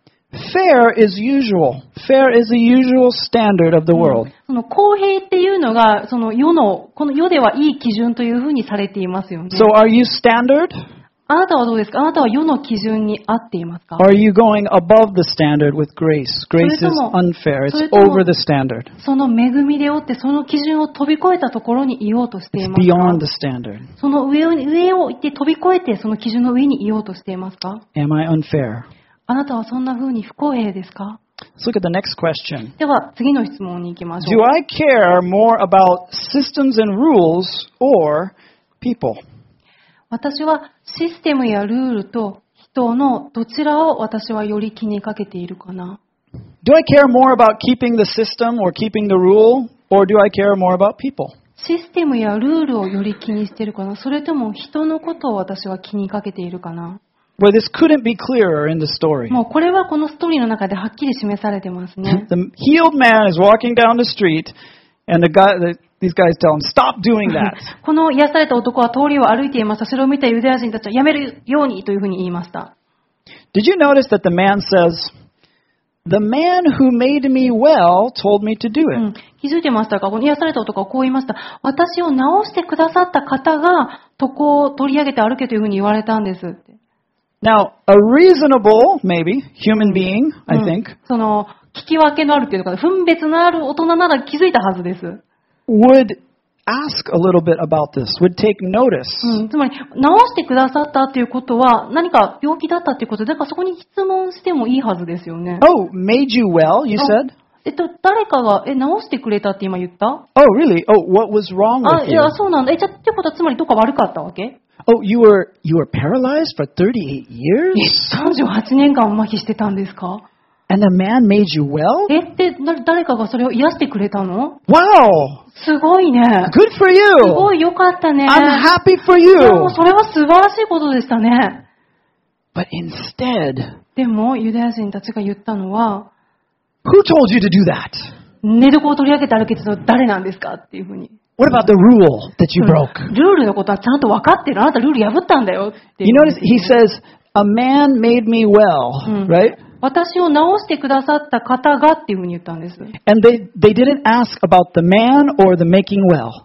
Fair is usual. Fair is the usual standard of the world. その公平っていうのがこの世ではいい基準というふうにされていますよね。 So are you standard? あなたはどうですか？あなたは世の基準に合っていますか？ Or are you going above the standard with grace? Grace is unfair. It's over the standard. その恵みでよってその基準を飛び越えたところにいようとしてい It's ますか？ beyond the standard. その上を行って飛び越えてその基準の上にいようとしていますか？ Am I unfair? あなたはそんな風に不公平ですか？ Let's look at the next question. では次の質問に行きましょ Do う。 I care more about systems and rules or people? 私はシステムやルールと人のどちらを私はより気にかけているかな？ Do I care more about keeping the system or keeping the rule, or do I care more about people? システムやルールをより気にしているかな？それとも人のことを私は気にかけているかな？ Well, this couldn't be clearer in the story. もうこれはこのストーリーの中ではっきり示されてますね。 The healed man is walking down the street, and these guys tell him, "Stop doing that." この癒された男は通りを歩いていました。それを見たユダヤ人たちはやめるようにというふうに言いました。 Did you notice that the man says, "The man who made me well told me to do it." 気づいてましたか？この癒された男はこう言いました。私を治してくださった方が床を取り上げて歩けというふうに言われたんですって。 Now, a reasonable, maybe, human being, I think, その聞き分けのあるっていうのか、分別のある大人なら気づいたはずです。 would ask a little bit about this, would take notice. つまり、治してくださったっていうことは、何か病気だったっていうことで、だからそこに質問してもいいはずですよね。 Oh, made you well, you said? 誰かが、治してくれたって今言った？ Oh, really? Oh, what was wrong い with you? や、そうなんだ。じゃあ、ってことはつまりどっか悪かったわけ？ Oh, you were paralyzed for 38 years? 38年間麻痺してたんですか？ And the man made you well? って誰かがそれを癒してくれたの？ Wow! すごいね。 Good for す you! ごい良かったね。 I'm happy for で you! もそれは素晴らしいことでしたね。 But instead, でもユダヤ人たちが言ったのは、 who told you to do that? 寝床を取り上げて歩けてたの誰なんですかっていうふうに。 What about the rule that you broke? ルールのことはちゃんと分かってる。あなたルール破ったんだよっていう。 You notice he says, a man made me well, right? 私を治してくださった方がっていうふうに言ったんです。 And they didn't ask about the man or the making well.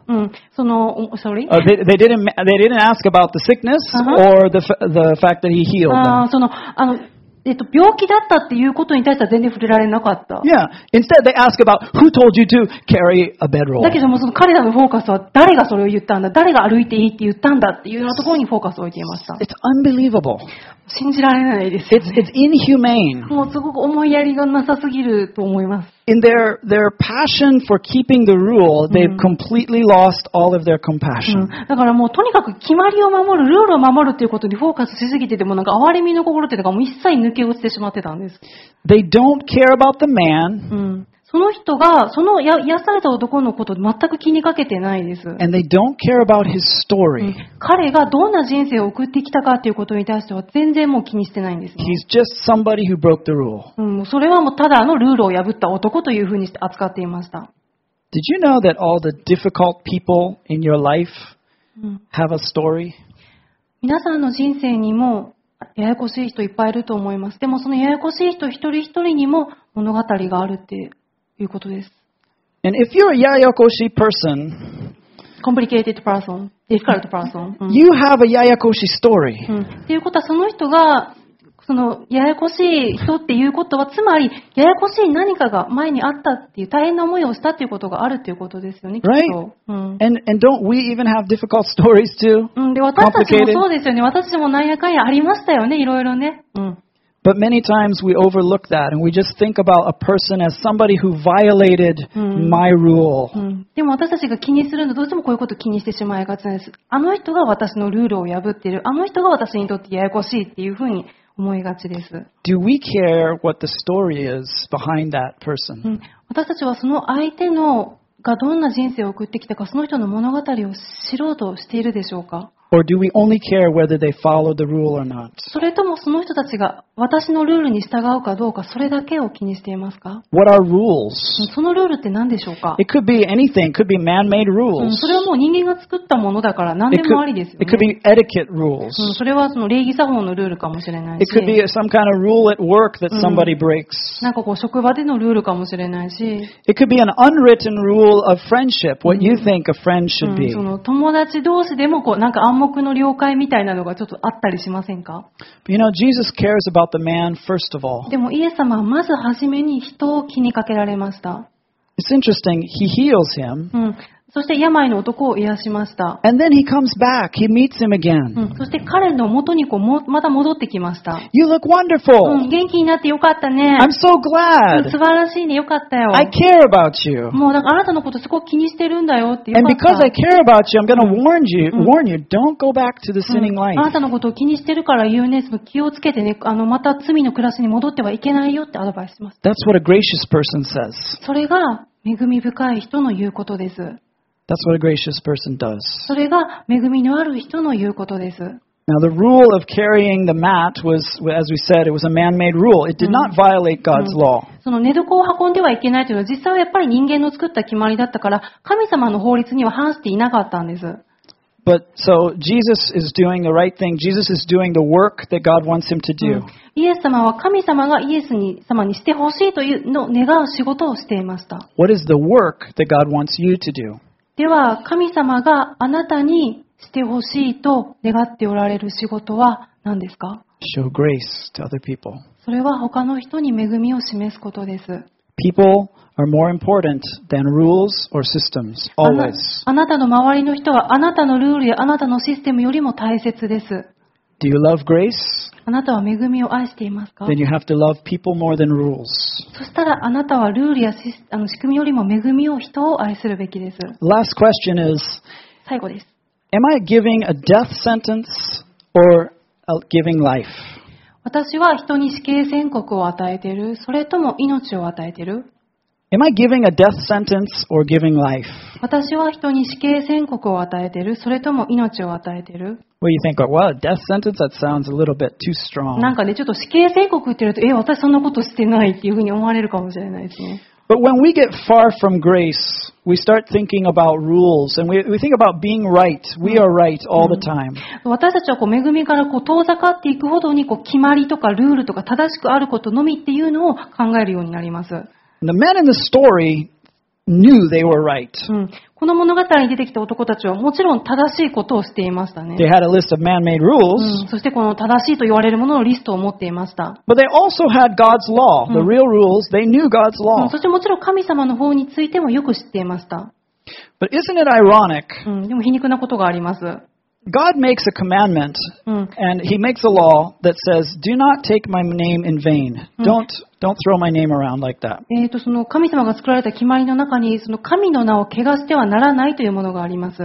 sorry? They didn't ask about the sickness or the fact that he healed them. 病気だったっていうことに対しては全然触れられなかった。 Yeah. Instead, they ask about who told you to carry a bedroll. だけどもその彼らのフォーカスは誰がそれを言ったんだ、誰が歩いていいって言ったんだっていうようなところにフォーカスを置いていました。 It's unbelievable. 信じられないですよね。 It's inhumane. もうすごく思いやりがなさすぎると思います。 In their passion for keeping the rule, they've completely lost all of their compassion. だからもうとにかく決まりを守る、ルールを守るっていうことにフォーカスしすぎててもなんか憐れみの心っていうのがもう一切抜け落ちてしまってたんです。 They don't care about the man, その人が、その癒された男のことを全く気にかけてないです。 and they don't care about his story. 彼がどんな人生を送ってきたかっていうことに対しては全然もう気にしてないんですね。 He's just somebody who broke the rule. それはもうただのルールを破った男というふうにして扱っていました。 Did you know that all the difficult people in your life have a story? 皆さんの人生にもややこしい人いっぱいいると思います。でもそのややこしい人一人一人にも物語があるっていうことです。 And if you're a yayakoshi person, complicated person, difficult person. you have a yayakoshi story. っていうことはその人がそのややこしい人っていうことはつまりややこしい何かが前にあったっていう大変な思いをしたっていうことがあるっていうことですよね。きっ Right? と。 And don't we even have difficult stories too? で私たちもそうですよね。私たちもなんやかんやありましたよね。いろいろね。 But many times we overlook that and we just think about a person as somebody who violated my rule. でも私たちが気にするのどうしてもこういうことを気にしてしまいがちなんです。あの人が私のルールを破っている。あの人が私にとってややこしいっていうふうに思いがちです。 Do we care what the story is behind that person? 私たちはその相手のがどんな人生を送ってきたか、その人の物語を知ろうとしているでしょうか？ Or do we only care whether they follow the rule or not? それともその人たちが私のルールに従うかどうか、それだけを気にしていますか？ What are rules? そのルールって何でしょうか？ It could be anything. It could be man-made rules. それはもう人間が作ったものだから何でもありですよ It could ね。 be etiquette rules. それはその礼儀作法のルールかもしれない It could be し、 some kind of rule at work that somebody breaks. なんかこう職場でのルールかもしれないし、 It could be an unwritten rule of friendship, what you think a friend should be. その友達同士でもこうなんか暗黙の了解みたいなのがちょっとあったりしませんか？ But you know, Jesus cares about the man first of all. でもイエス様はまず初めに人を気にかけられました。 It's interesting. He heals him, そして病の男を癒しました。 and then he comes back. He meets him again. そして彼の元にこうまた戻ってきました。 You look wonderful. 元気になってよかったね。 I'm so glad. 素晴らしいね、よかったよ。 I care about you. もうだからあなたのことすごく気にしてるんだよってよ And かっ because I た。 care about you, I'm going to warn you, don't go back to the sinning あな life. たのことを気にしてるから言うね、その気をつけてね、また罪の暮らしに戻ってはいけないよってアドバイスします。 That's what a gracious person says. それが恵み深い人の言うことです。 That's what a gracious person does. それが恵みのある人の言うことです。 Now, the rule of carrying the mat was, as we said, it was a man-made rule. It did not violate God's law. その寝床を運んではいけないというのは実際はやっぱり人間の作った決まりだったから神様の法律には反していなかったんです。 But so Jesus is doing the right thing. Jesus is doing the work that God wants him to do. イエス様は神様がイエス様にしてほしいというのを願う仕事をしていました。 What is the work that God wants you to do? では神様があなたにしてほしいと願っておられる仕事は何ですか？ Show grace to other people. それは他の人に恵みを示すことです。 People are more important than rules or systems, always. あなたの周りの人はあなたのルールやあなたのシステムよりも大切です。 Do you love grace? あなたは恵みを愛していますか？ Then you have to love people more than rules. そしたらあなたはルールや仕組みよりも恵みを人を愛するべきです。 Last question is, 最後です。 am I giving a death sentence or giving life? 私は人に死刑宣告を与えている、それとも命を与えている？ Am I giving a death sentence or giving life? 私は人に死刑宣告を与えている、それとも命を与えている？ Well, you think, well, a death sentence? That sounds a little bit too strong. なんかね、ちょっと死刑宣告って言うと、私そんなことしてないっていうふうに思われるかもしれないですね。 But when we get far from grace, we start thinking about rules, and we think about being right. We are right all the time. 私たちは恵みから遠ざかっていくほどに決まりとかルールとか正しくあることのみっていうのを考えるようになります。 And the men in the story knew they were right. この物語に出てきた男たちはもちろん正しいことをしていましたね。 They had a list of man-made rules, そしてこの正しいと言われるもののリストを持っていました。 but they also had God's law, the real rules. They knew God's law. そしてもちろん神様の方についてもよく知っていました。 But isn't it ironic? でも皮肉なことがあります。 God makes a commandment, and He makes a law that says, "Do not take my name in vain. Don't throw my name around like that." その神様が作られた決まりの中に、その神の名を汚してはならないというものがあります。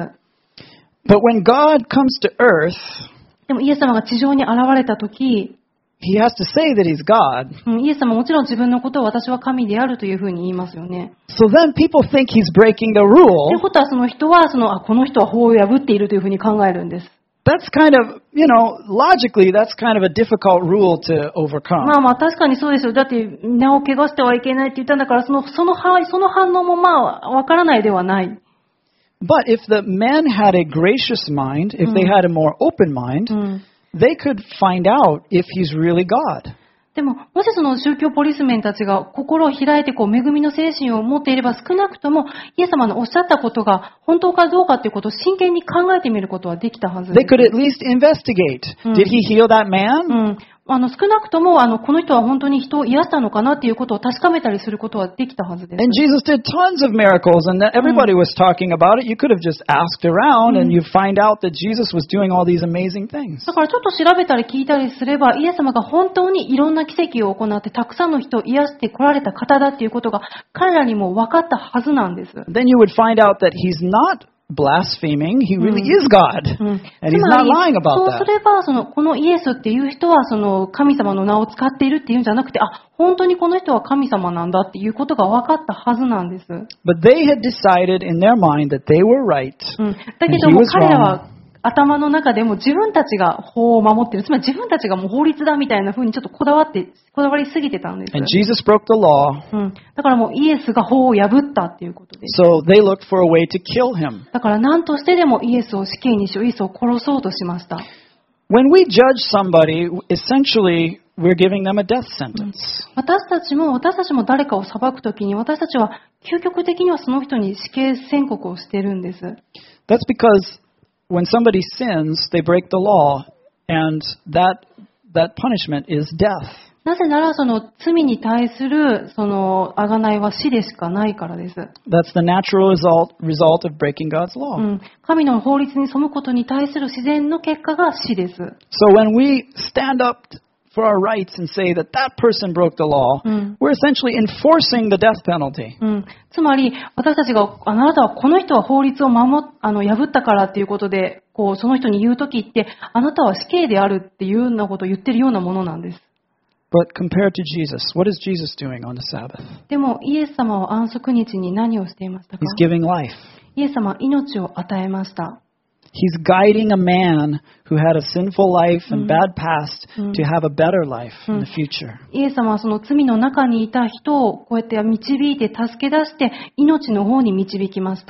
But when God comes to earth, でもイエス様が地上に現れたとき、 He has to say that He's God. イエス様はもちろん自分のことを私は神であるというふうに言いますよね。 So then people think He's breaking the という rule. ことはその人はこの人は法を破っているというふうに考えるんです。 That's kind of, logically, that's kind of a difficult rule to overcome. まあ確かにそうですよ。だって名を汚してはいけないって言ったんだから、その反応もわからないではない。 But if the men had a gracious mind, if they had a more open mind, they could find out if He's really God. でも、もしその宗教ポリスメンたちが心を開いて恵みの精神を持っていれば、少なくともイエス様のおっしゃったことが本当かどうかということを真剣に考えてみることはできたはずで They す。 could at least investigate. Did He heal that man? 少なくともこの人は本当に人を癒したのかなっていうことを確かめたりすることはできたはずです。 And Jesus did tons of miracles, and everybody was talking about it. You could have just asked around, and you find out that Jesus was doing all these amazing things. だからちょっと調べたり聞いたりすれば、イエス様が本当にいろんな奇跡を行ってたくさんの人を癒して来られた方だっていうことが彼らにも分かったはずなんです。 Then you would find out that He's not blaspheming. He really is God. And He's not lying about そうす that. れば、このイエスっていう人は、神様の名を使っているっていうんじゃなくて、本当にこの人は神様なんだっていうことが分かったはずなんです。 But they had decided in their mind that they were right. だけども彼らは頭の中でも自分たちが法を守っている。つまり自分たちがもう法律だみたいな風にちょっとこだわりすぎてたんです。 And Jesus broke the law. だからもうイエスが法を破ったっていうことです。 So they looked for a way to kill Him. だから何としてでもイエスを死刑にしよう、イエスを殺そうとしました。 When we judge somebody, essentially we're giving them a death sentence. 私たちも誰かを裁くときに私たちは究極的にはその人に死刑宣告をしているんです。 That's because when somebody sins, they break the law, and that punishment is death. なぜならその罪に対するその贖いは死でしかないからです。 That's the natural result of breaking God's law. 神の法律に背くことに対する自然の結果が死です。 So when we stand up for our rights and say that that person broke the law, we're essentially enforcing the death penalty. つまり私たちがあなたはこの人は法律を破ったからっていうことでその人に言うときってあなたは死刑であるっていうようなことを言ってるようなものなんです。 But compared to Jesus, what is Jesus doing on the Sabbath? でもイエス様は安息日に何をしていましたか？ He's giving life. イエス様は命を与えました。 He's guiding a man who had a sinful life and bad past to have a better life in the future. イエス様はその罪の中にいた人をこうやって導いて助け出して命の方に導きました。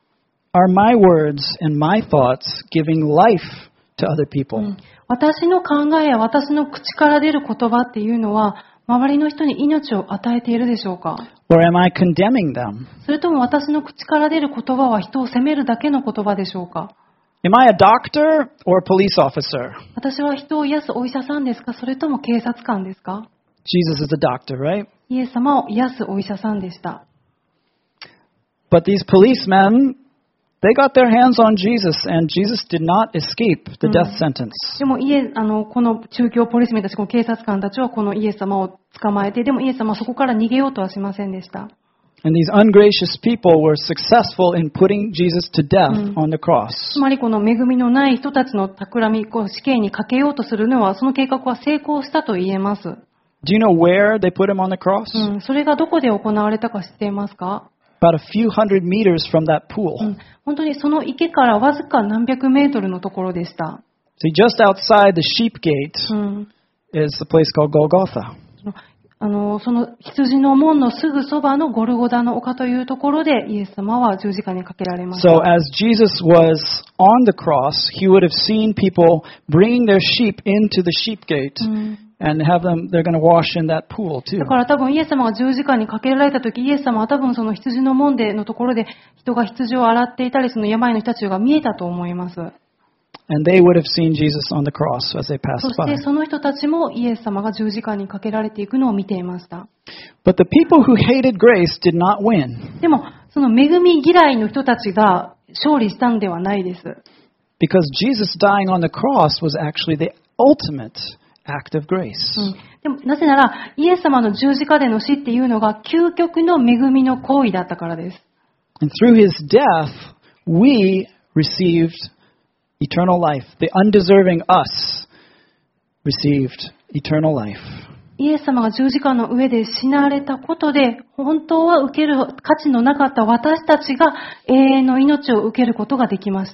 Are my words and my thoughts giving life to other people? 私の考えや私の口から出る言葉っていうのは周りの人に命を与えているでしょうか？ Or am I condemning them? それとも私の口から出る言葉は人を責めるだけの言葉でしょうか？ Am I a doctor or a police officer? 私は人を癒すお医者さんですか？それとも警察官ですか？ Jesus is a doctor, right? イエス様を癒すお医者さんでした。 But these policemen, they got their hands on Jesus, and Jesus did not escape the death sentence. でもこの宗教ポリスメンたち、この警察官たちはこのイエス様を捕まえて、でもイエス様はそこから逃げようとはしませんでした。 And these ungracious people were successful in putting Jesus to death on the cross. つまりこの恵みのない人たちの企み、死刑にかけようとするのは、その計画は成功したと言えます。 Do you know where they put him on the cross? それがどこで行われたか知っていますか？ About a few hundred meters from that pool. 本当にその池からわずか何百メートルのところでした。 See, just outside the sheep gate is a place called Golgotha. その羊の門のすぐそばのゴルゴダの丘というところでイエス様は十字架にかけられました。 So as Jesus was on the cross, he would have seen people bringing their sheep into the sheep gate and have them, they're going to wash in that pool too. だから多分イエス様が十字架にかけられた時、イエス様は多分その羊の門でのところで人が羊を洗っていたり、その病の人たちが見えたと思います。 And they would have seen Jesus on the cross as they そ passed して by. その人たちもイエス様が十字架にかけられていくのを見ていました。 But the people who hated grace did not win でも、その恵み嫌いの人たちが勝利したんではないです。 because Jesus dying on the cross was actually the ultimate act of grace. でもなぜなら、イエス様の十字架での死っていうのが究極の恵みの行為だったからです。 And through his death, we received eternal life. The undeserving us received eternal life. イエス様が十字架の上で死なれたことで、本当は受ける価値のなかった私たちが永遠の命を受けることができました。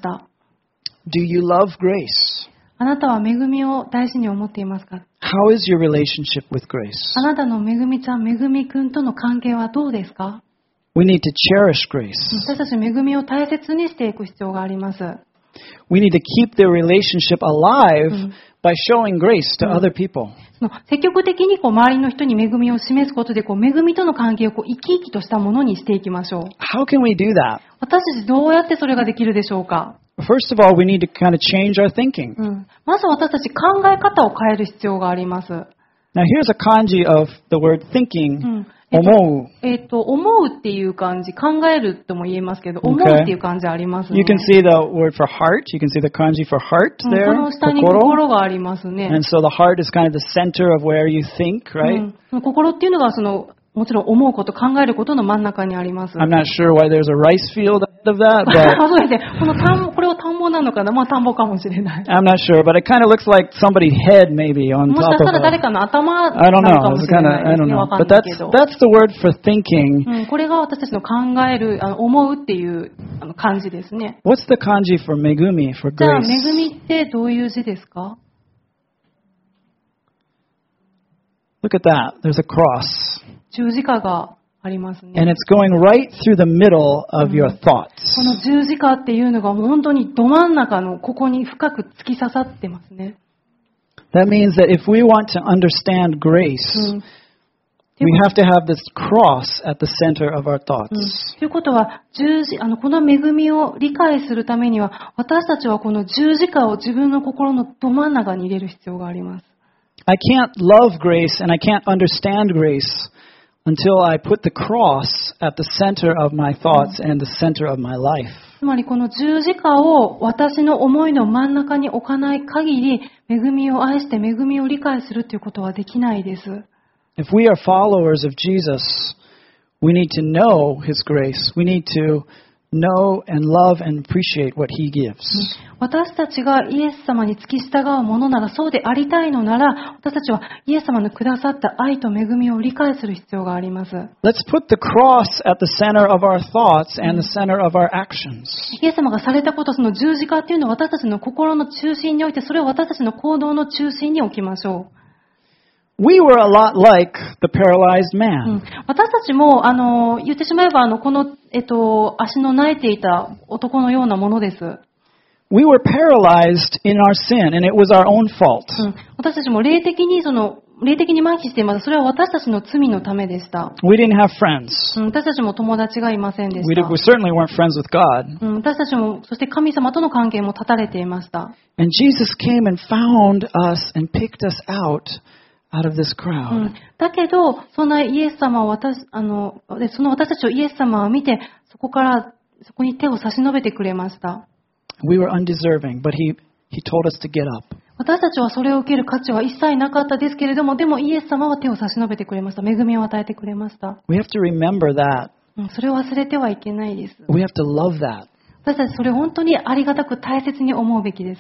Do you love grace? あなたは恵みを大事に思っていますか？ How is your relationship with grace? あなたの恵みちゃん、恵みくんとの関係はどうですか？ We need to cherish grace. 私たち恵みを大切にしていく必要があります。 We need to keep the relationship alive by showing grace to other people. 積極的に周りの人に恵みを示すことで、恵みとの関係を生き生きとしたものにしていきましょう。 How can we do that? 私たちどうやってそれができるでしょうか？ First of all, we need to kind of change our thinking. まず私たち考え方を変える必要があります。 Now here's a kanji of the word thinking, omou. 思うっていう漢字、考えるとも言えますけど、思うっていう漢字ありますね。 You can see the word for heart. You can see the kanji for heart こ there. の下に Kokoro. 心がありますね。 And so the heart is kind of the center of where you think, right? 心っていうのがもちろん思うこと、考えることの真ん中にあります。 I'm not sure why there's a rice field ahead of that, but そうですね。これは田んぼなのかな？まあ田んぼかもしれない。 I'm not sure. But it kind of looks like somebody's head maybe on もし top かしたら of 誰 it. かの頭 I don't なのか know. も It's しれ kind な of, I いです don't ね。わ know. かん But ないけど。 that's the word for thinking. これが私たちの考える、思うっていう漢字ですね。 What's the kanji for megumi, for じゃあ、 grace? 恵みってどういう字ですか？ Look at that. There's a cross. 十字架がありますね。 And it's going right through the middle of your thoughts. この十字架っていうのが本当にど真ん中のここに深く突き刺さってますね。 That means that if we want to understand grace, we have to have this cross at the center of our thoughts. ということは、この恵みを理解するためには、私たちはこの十字架を自分の心のど真ん中に入れる必要があります。 I can't love grace and I can't understand grace until I put the cross at the center of my thoughts and the center of my life. つまりこの十字架を私の思いの真ん中に置かない限り、恵みを愛して恵みを理解するということはできないです。 If we are followers of Jesus, we need to know His grace. We need to know and love and appreciate what He gives. 私たちがイエス様に付き従うものなら、そうでありたいのなら、私たちはイエス様のくださった愛と恵みを理解する必要があります。 Let's put the cross at the center of our thoughts and the center of our actions. イエス様がされたこと、その十字架っていうのは私たちの心の中心において、それを私たちの行動の中心に置きましょう。 We were a lot like the paralyzed man. 私たちも、言ってしまえば、この、足の萎えていた男のようなものです。 We were paralyzed in our sin, and it was our own fault. 私たちも霊的に麻痺しています。それは私たちの罪のためでした。 We didn't have friends. 私たちも友達がいませんでし We た。 certainly weren't friends with God. 私たちも、そして神様との関係も断たれていました。 And Jesus came and found us and picked us out of this crowd. だけど、そのイエス様をその私たちをイエス様を見て、そこに手を差し伸べてくれました。 We were undeserving, but He told us to get up. 私たちはそれを受ける価値は一切なかったですけれども、でもイエス様は手を差し伸べてくれました。恵みを与えてくれました。 We have to remember that それを忘れてはいけないです。 We have to love that. 私たちそれを本当にありがたく大切に思うべきです。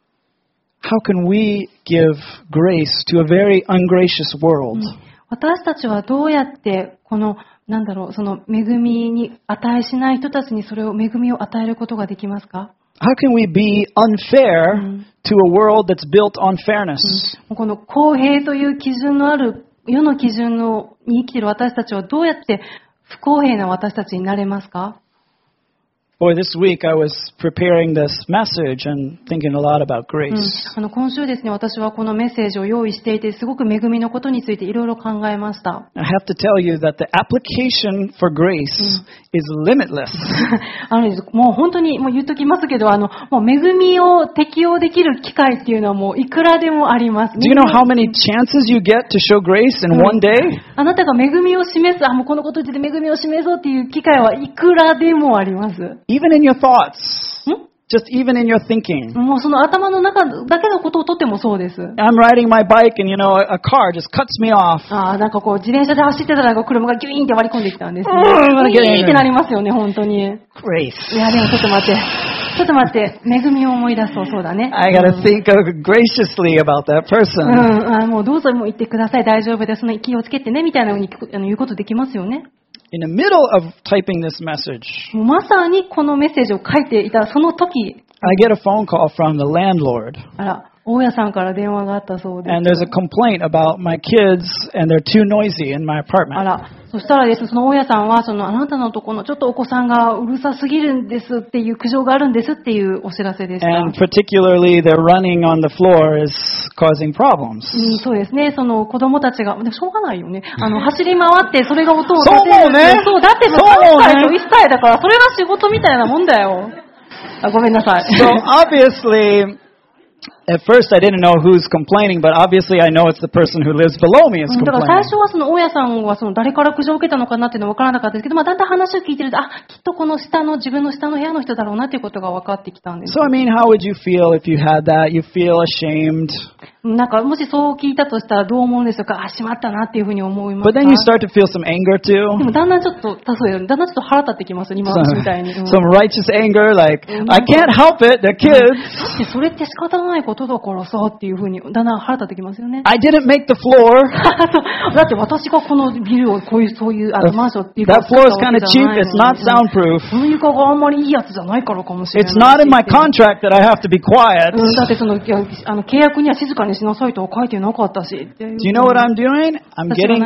How can we give grace to a very ungracious world? 私たちはどうやってこのその恵みに値しない人たちにそれを恵みを与えることができますか？ How can we be unfair to a world that's built on fairness? この公平という基準のある世の基準に生きている私たちはどうやって不公平な私たちになれますか？ Boy, this week I was preparing this message and thinking a lot about grace. 今週ですね、私はこのメッセージを用意していて、すごく恵みのことについていろいろ考えました。 I have to tell you that the application for grace is limitless. もう本当にもう言っときますけど、もう恵みを適用できる機会っていうのはもういくらでもあります。 Do you know how many chances you get to show grace in one day? あなたが恵みを示す、もうこのことで恵みを示そうっていう機会はいくらでもあります。 Even in your thoughts. Just even in your thinking. もうその頭の中だけのことをとってもそうです。 I'm riding my bike and a car just cuts me off. なんかこう自転車で走ってたら車がギュイーンって割り込んできたんです、ね。 ギュイーンってなりますよね、本当に。 Grace. いやでもちょっと待って。ちょっと待って、恵みを思い出そうだね。 I gotta think graciously about that person. もうどうぞもう言ってください、大丈夫です。その気をつけてね、みたいな風に言うことできますよね。 In the middle of typing this message, まさにこのメッセージを書いていたその時、 I get a phone call from the landlord. 大家さんから電話があったそうです。 And there's a complaint about my kids and they're too noisy in my apartment. そしたらですね、その大家さんはあなたのところのちょっとお子さんがうるさすぎるんですっていう苦情があるんですっていうお知らせでした。 And particularly their running on the floor is causing problems. そうですね、その子供たちが、しょうがないよね。走り回ってそれが音を立てる。 そうね。 そう、だってもう3歳と1歳だからそれが仕事みたいなもんだよ。ごめんなさい。 So obviously, at first I didn't know who's complaining, but obviously I know it's the person who lives below me is だから complaining. 最初はその大家さんは誰から苦情を受けたのかなっていうのは分からなかったですけど、だんだん話を聞いてると、きっとこの自分の下の部屋の人だろうなっていうことが分かってきたんです。 So I mean, how would you feel if you had that? You feel ashamed. もしそう聞いたとしたらどう思うんでしょうか。しまったなっていうふうに思います But か。 then you start to feel some anger で too. もだんだんちょっと腹立ってきますよ、今私みたいに。 Some righteous anger, like, I can't help it, they're kids. それって仕方ないことだからさっていうふうにだんだん腹立ってきますよね。 I didn't make the floor. だって私がこのビルをそういうマンションっていう That floor is kind of cheap, it's not soundproof. この床があんまりいいやつじゃないからかもしれない。 It's not in my contract that I have to be quiet. だって契約には静かにしなさいとは書いてなかったし。 Do you know what I'm doing? I'm getting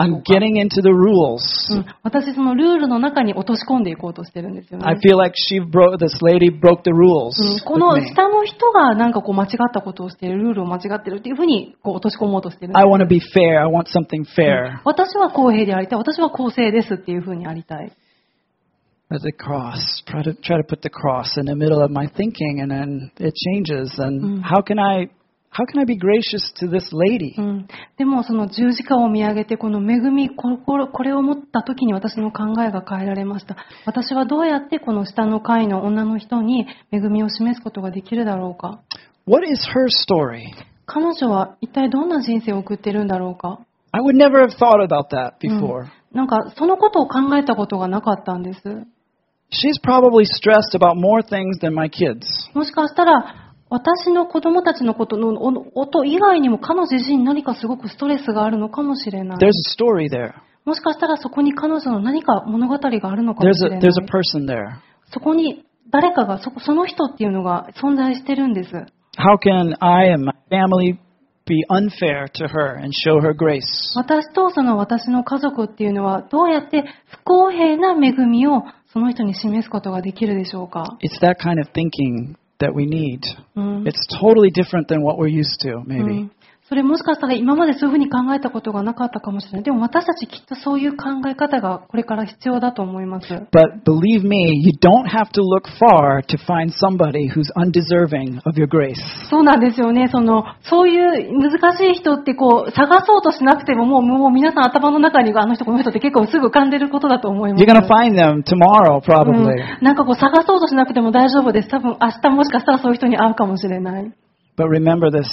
into the rules. 私そのルールの中に落とし込んでいこうとしてるんですよね。 I feel like this lady broke the rules. この下の人がなんか間違ったことをしている、ルールを間違ってるっていうふうに落とし込もうとしてるんです。 I want to be fair. I want something fair. 私は公平でありたい。私は公正ですっていうふうにありたい。 There's a cross. Try to put the cross in the middle of my thinking, and then it changes. And how can I be gracious to this lady? でもその十字架を見上げてこの恵みこれを持った時に私の考えが変えられました。私はどうやってこの下の階の女の人に恵みを示すことができるだろうか。 What is her story? 彼女は一体どんな人生を送っているんだろうか。 I would never have thought about that before. なんかそのことを考えたことがなかったんです。 She's probably stressed about more things than my kids. もしかしたら私の子供たちのことの音以外にも彼女自身に何かすごくストレスがあるのかもしれない。 There's a story there. もしかしたらそこに彼女の何か物語があるのかもしれない。 There's a person there. そこに誰かがその人っていうのが存在してるんです。 How can I and my family be unfair to her and show her grace? 私と私の家族っていうのはどうやって不公平な恵みをその人に示すことができるでしょうか。 It's that kind of thinking that we need. It's totally different than what we're used to, maybe. それもしかしたら今までそういうふうに考えたことがなかったかもしれない。でも私たちきっとそういう考え方がこれから必要だと思います。 But believe me, you don't have to look far to find somebody who's undeserving of your grace. そうなんですよね。そういう難しい人って探そうとしなくてももう皆さん頭の中にあの人この人って結構すぐ浮かんでることだと思います。 You're going to find them tomorrow, probably. なんか探そうとしなくても大丈夫です。多分明日もしかしたらそういう人に会うかもしれない。 But remember this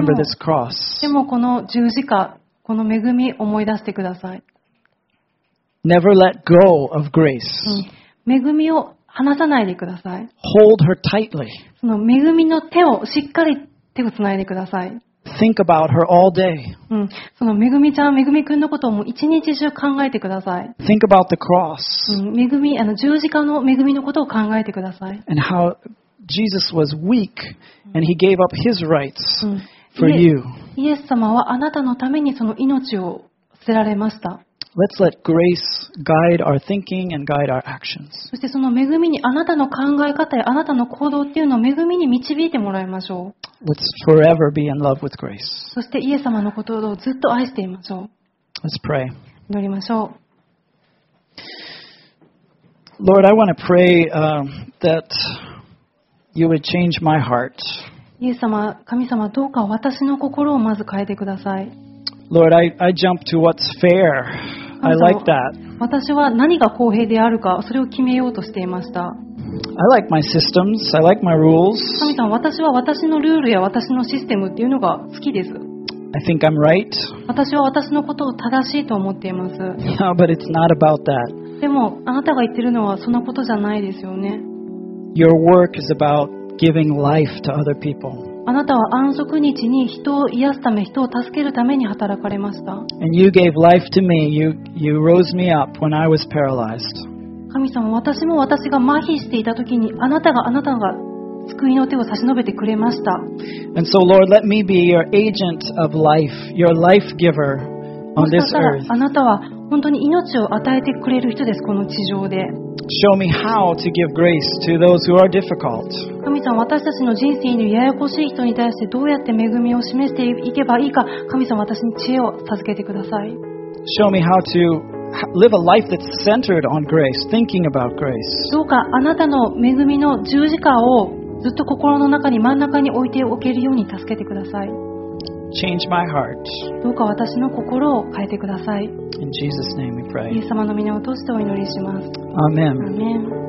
cross. でもこの十字架、この恵み思い出してください。 Never let go of grace. 恵みを離さないでください。 Hold her tightly. その恵みの手をしっかり手をつないでください。 Think about her all day. そのめぐみちゃん、めぐみくんのことをもう一日中考えてください。 Think about the cross めぐみ、十字架の恵みのことを考えてください。 and how Jesus was weak and he gave up his rights うん for you. イエス様はあなたのためにその命を捨てられました。 Let's let grace guide our thinking and guide our actions. そしてその恵みにあなたの考え方やあなたの行動っていうのを恵みに導いてもらいましょう。 Let's forever be in love with grace. そしてイエス様のことをずっと愛していましょう。 Let's pray. 祈りましょ Lord, I want to pray that you would change my heart. う。イエス様、神様、どうか私の心をまず変えてください。 Lord, I jump to what's fair. I like that. 私は何が公平であるか、それを決めようとしていました。 I like my systems. I like my rules. 神様、私は私のルールや私のシステムっていうのが好きです。 I think I'm right. 私は私のことを正しいと思っています。 Yeah, but it's not about that. でも、あなたが言ってるのはそんなことじゃないですよね。 Your work is about giving life to other people. あなたは安息日に人を癒すため、人を助けるために働かれました。 And you gave life to me. You rose me up when I was paralyzed. 神様、私も私が麻痺していた時にあなたが救いの手を差し伸べてくれました。 And so, Lord, let me be your agent of life, your life giver も on しか this したら earth. あなたは本当に命を与えてくれる人です、この地上で。 Show me how to give grace to those who are difficult. 神様、私たちの人生にややこしい人に対してどうやって恵みを示していけばいいか、神様、私に知恵を授けてください。 Show me how to live a life that's centered on grace, thinking about grace. どうかあなたの恵みの十字架をずっと心の中に真ん中に置いておけるように助けてください。 Change my heart. どうか私の心を変えてください。 In Jesus' name we イエ pray. ス様の皆を通してお祈りします。 Amen. アーメン。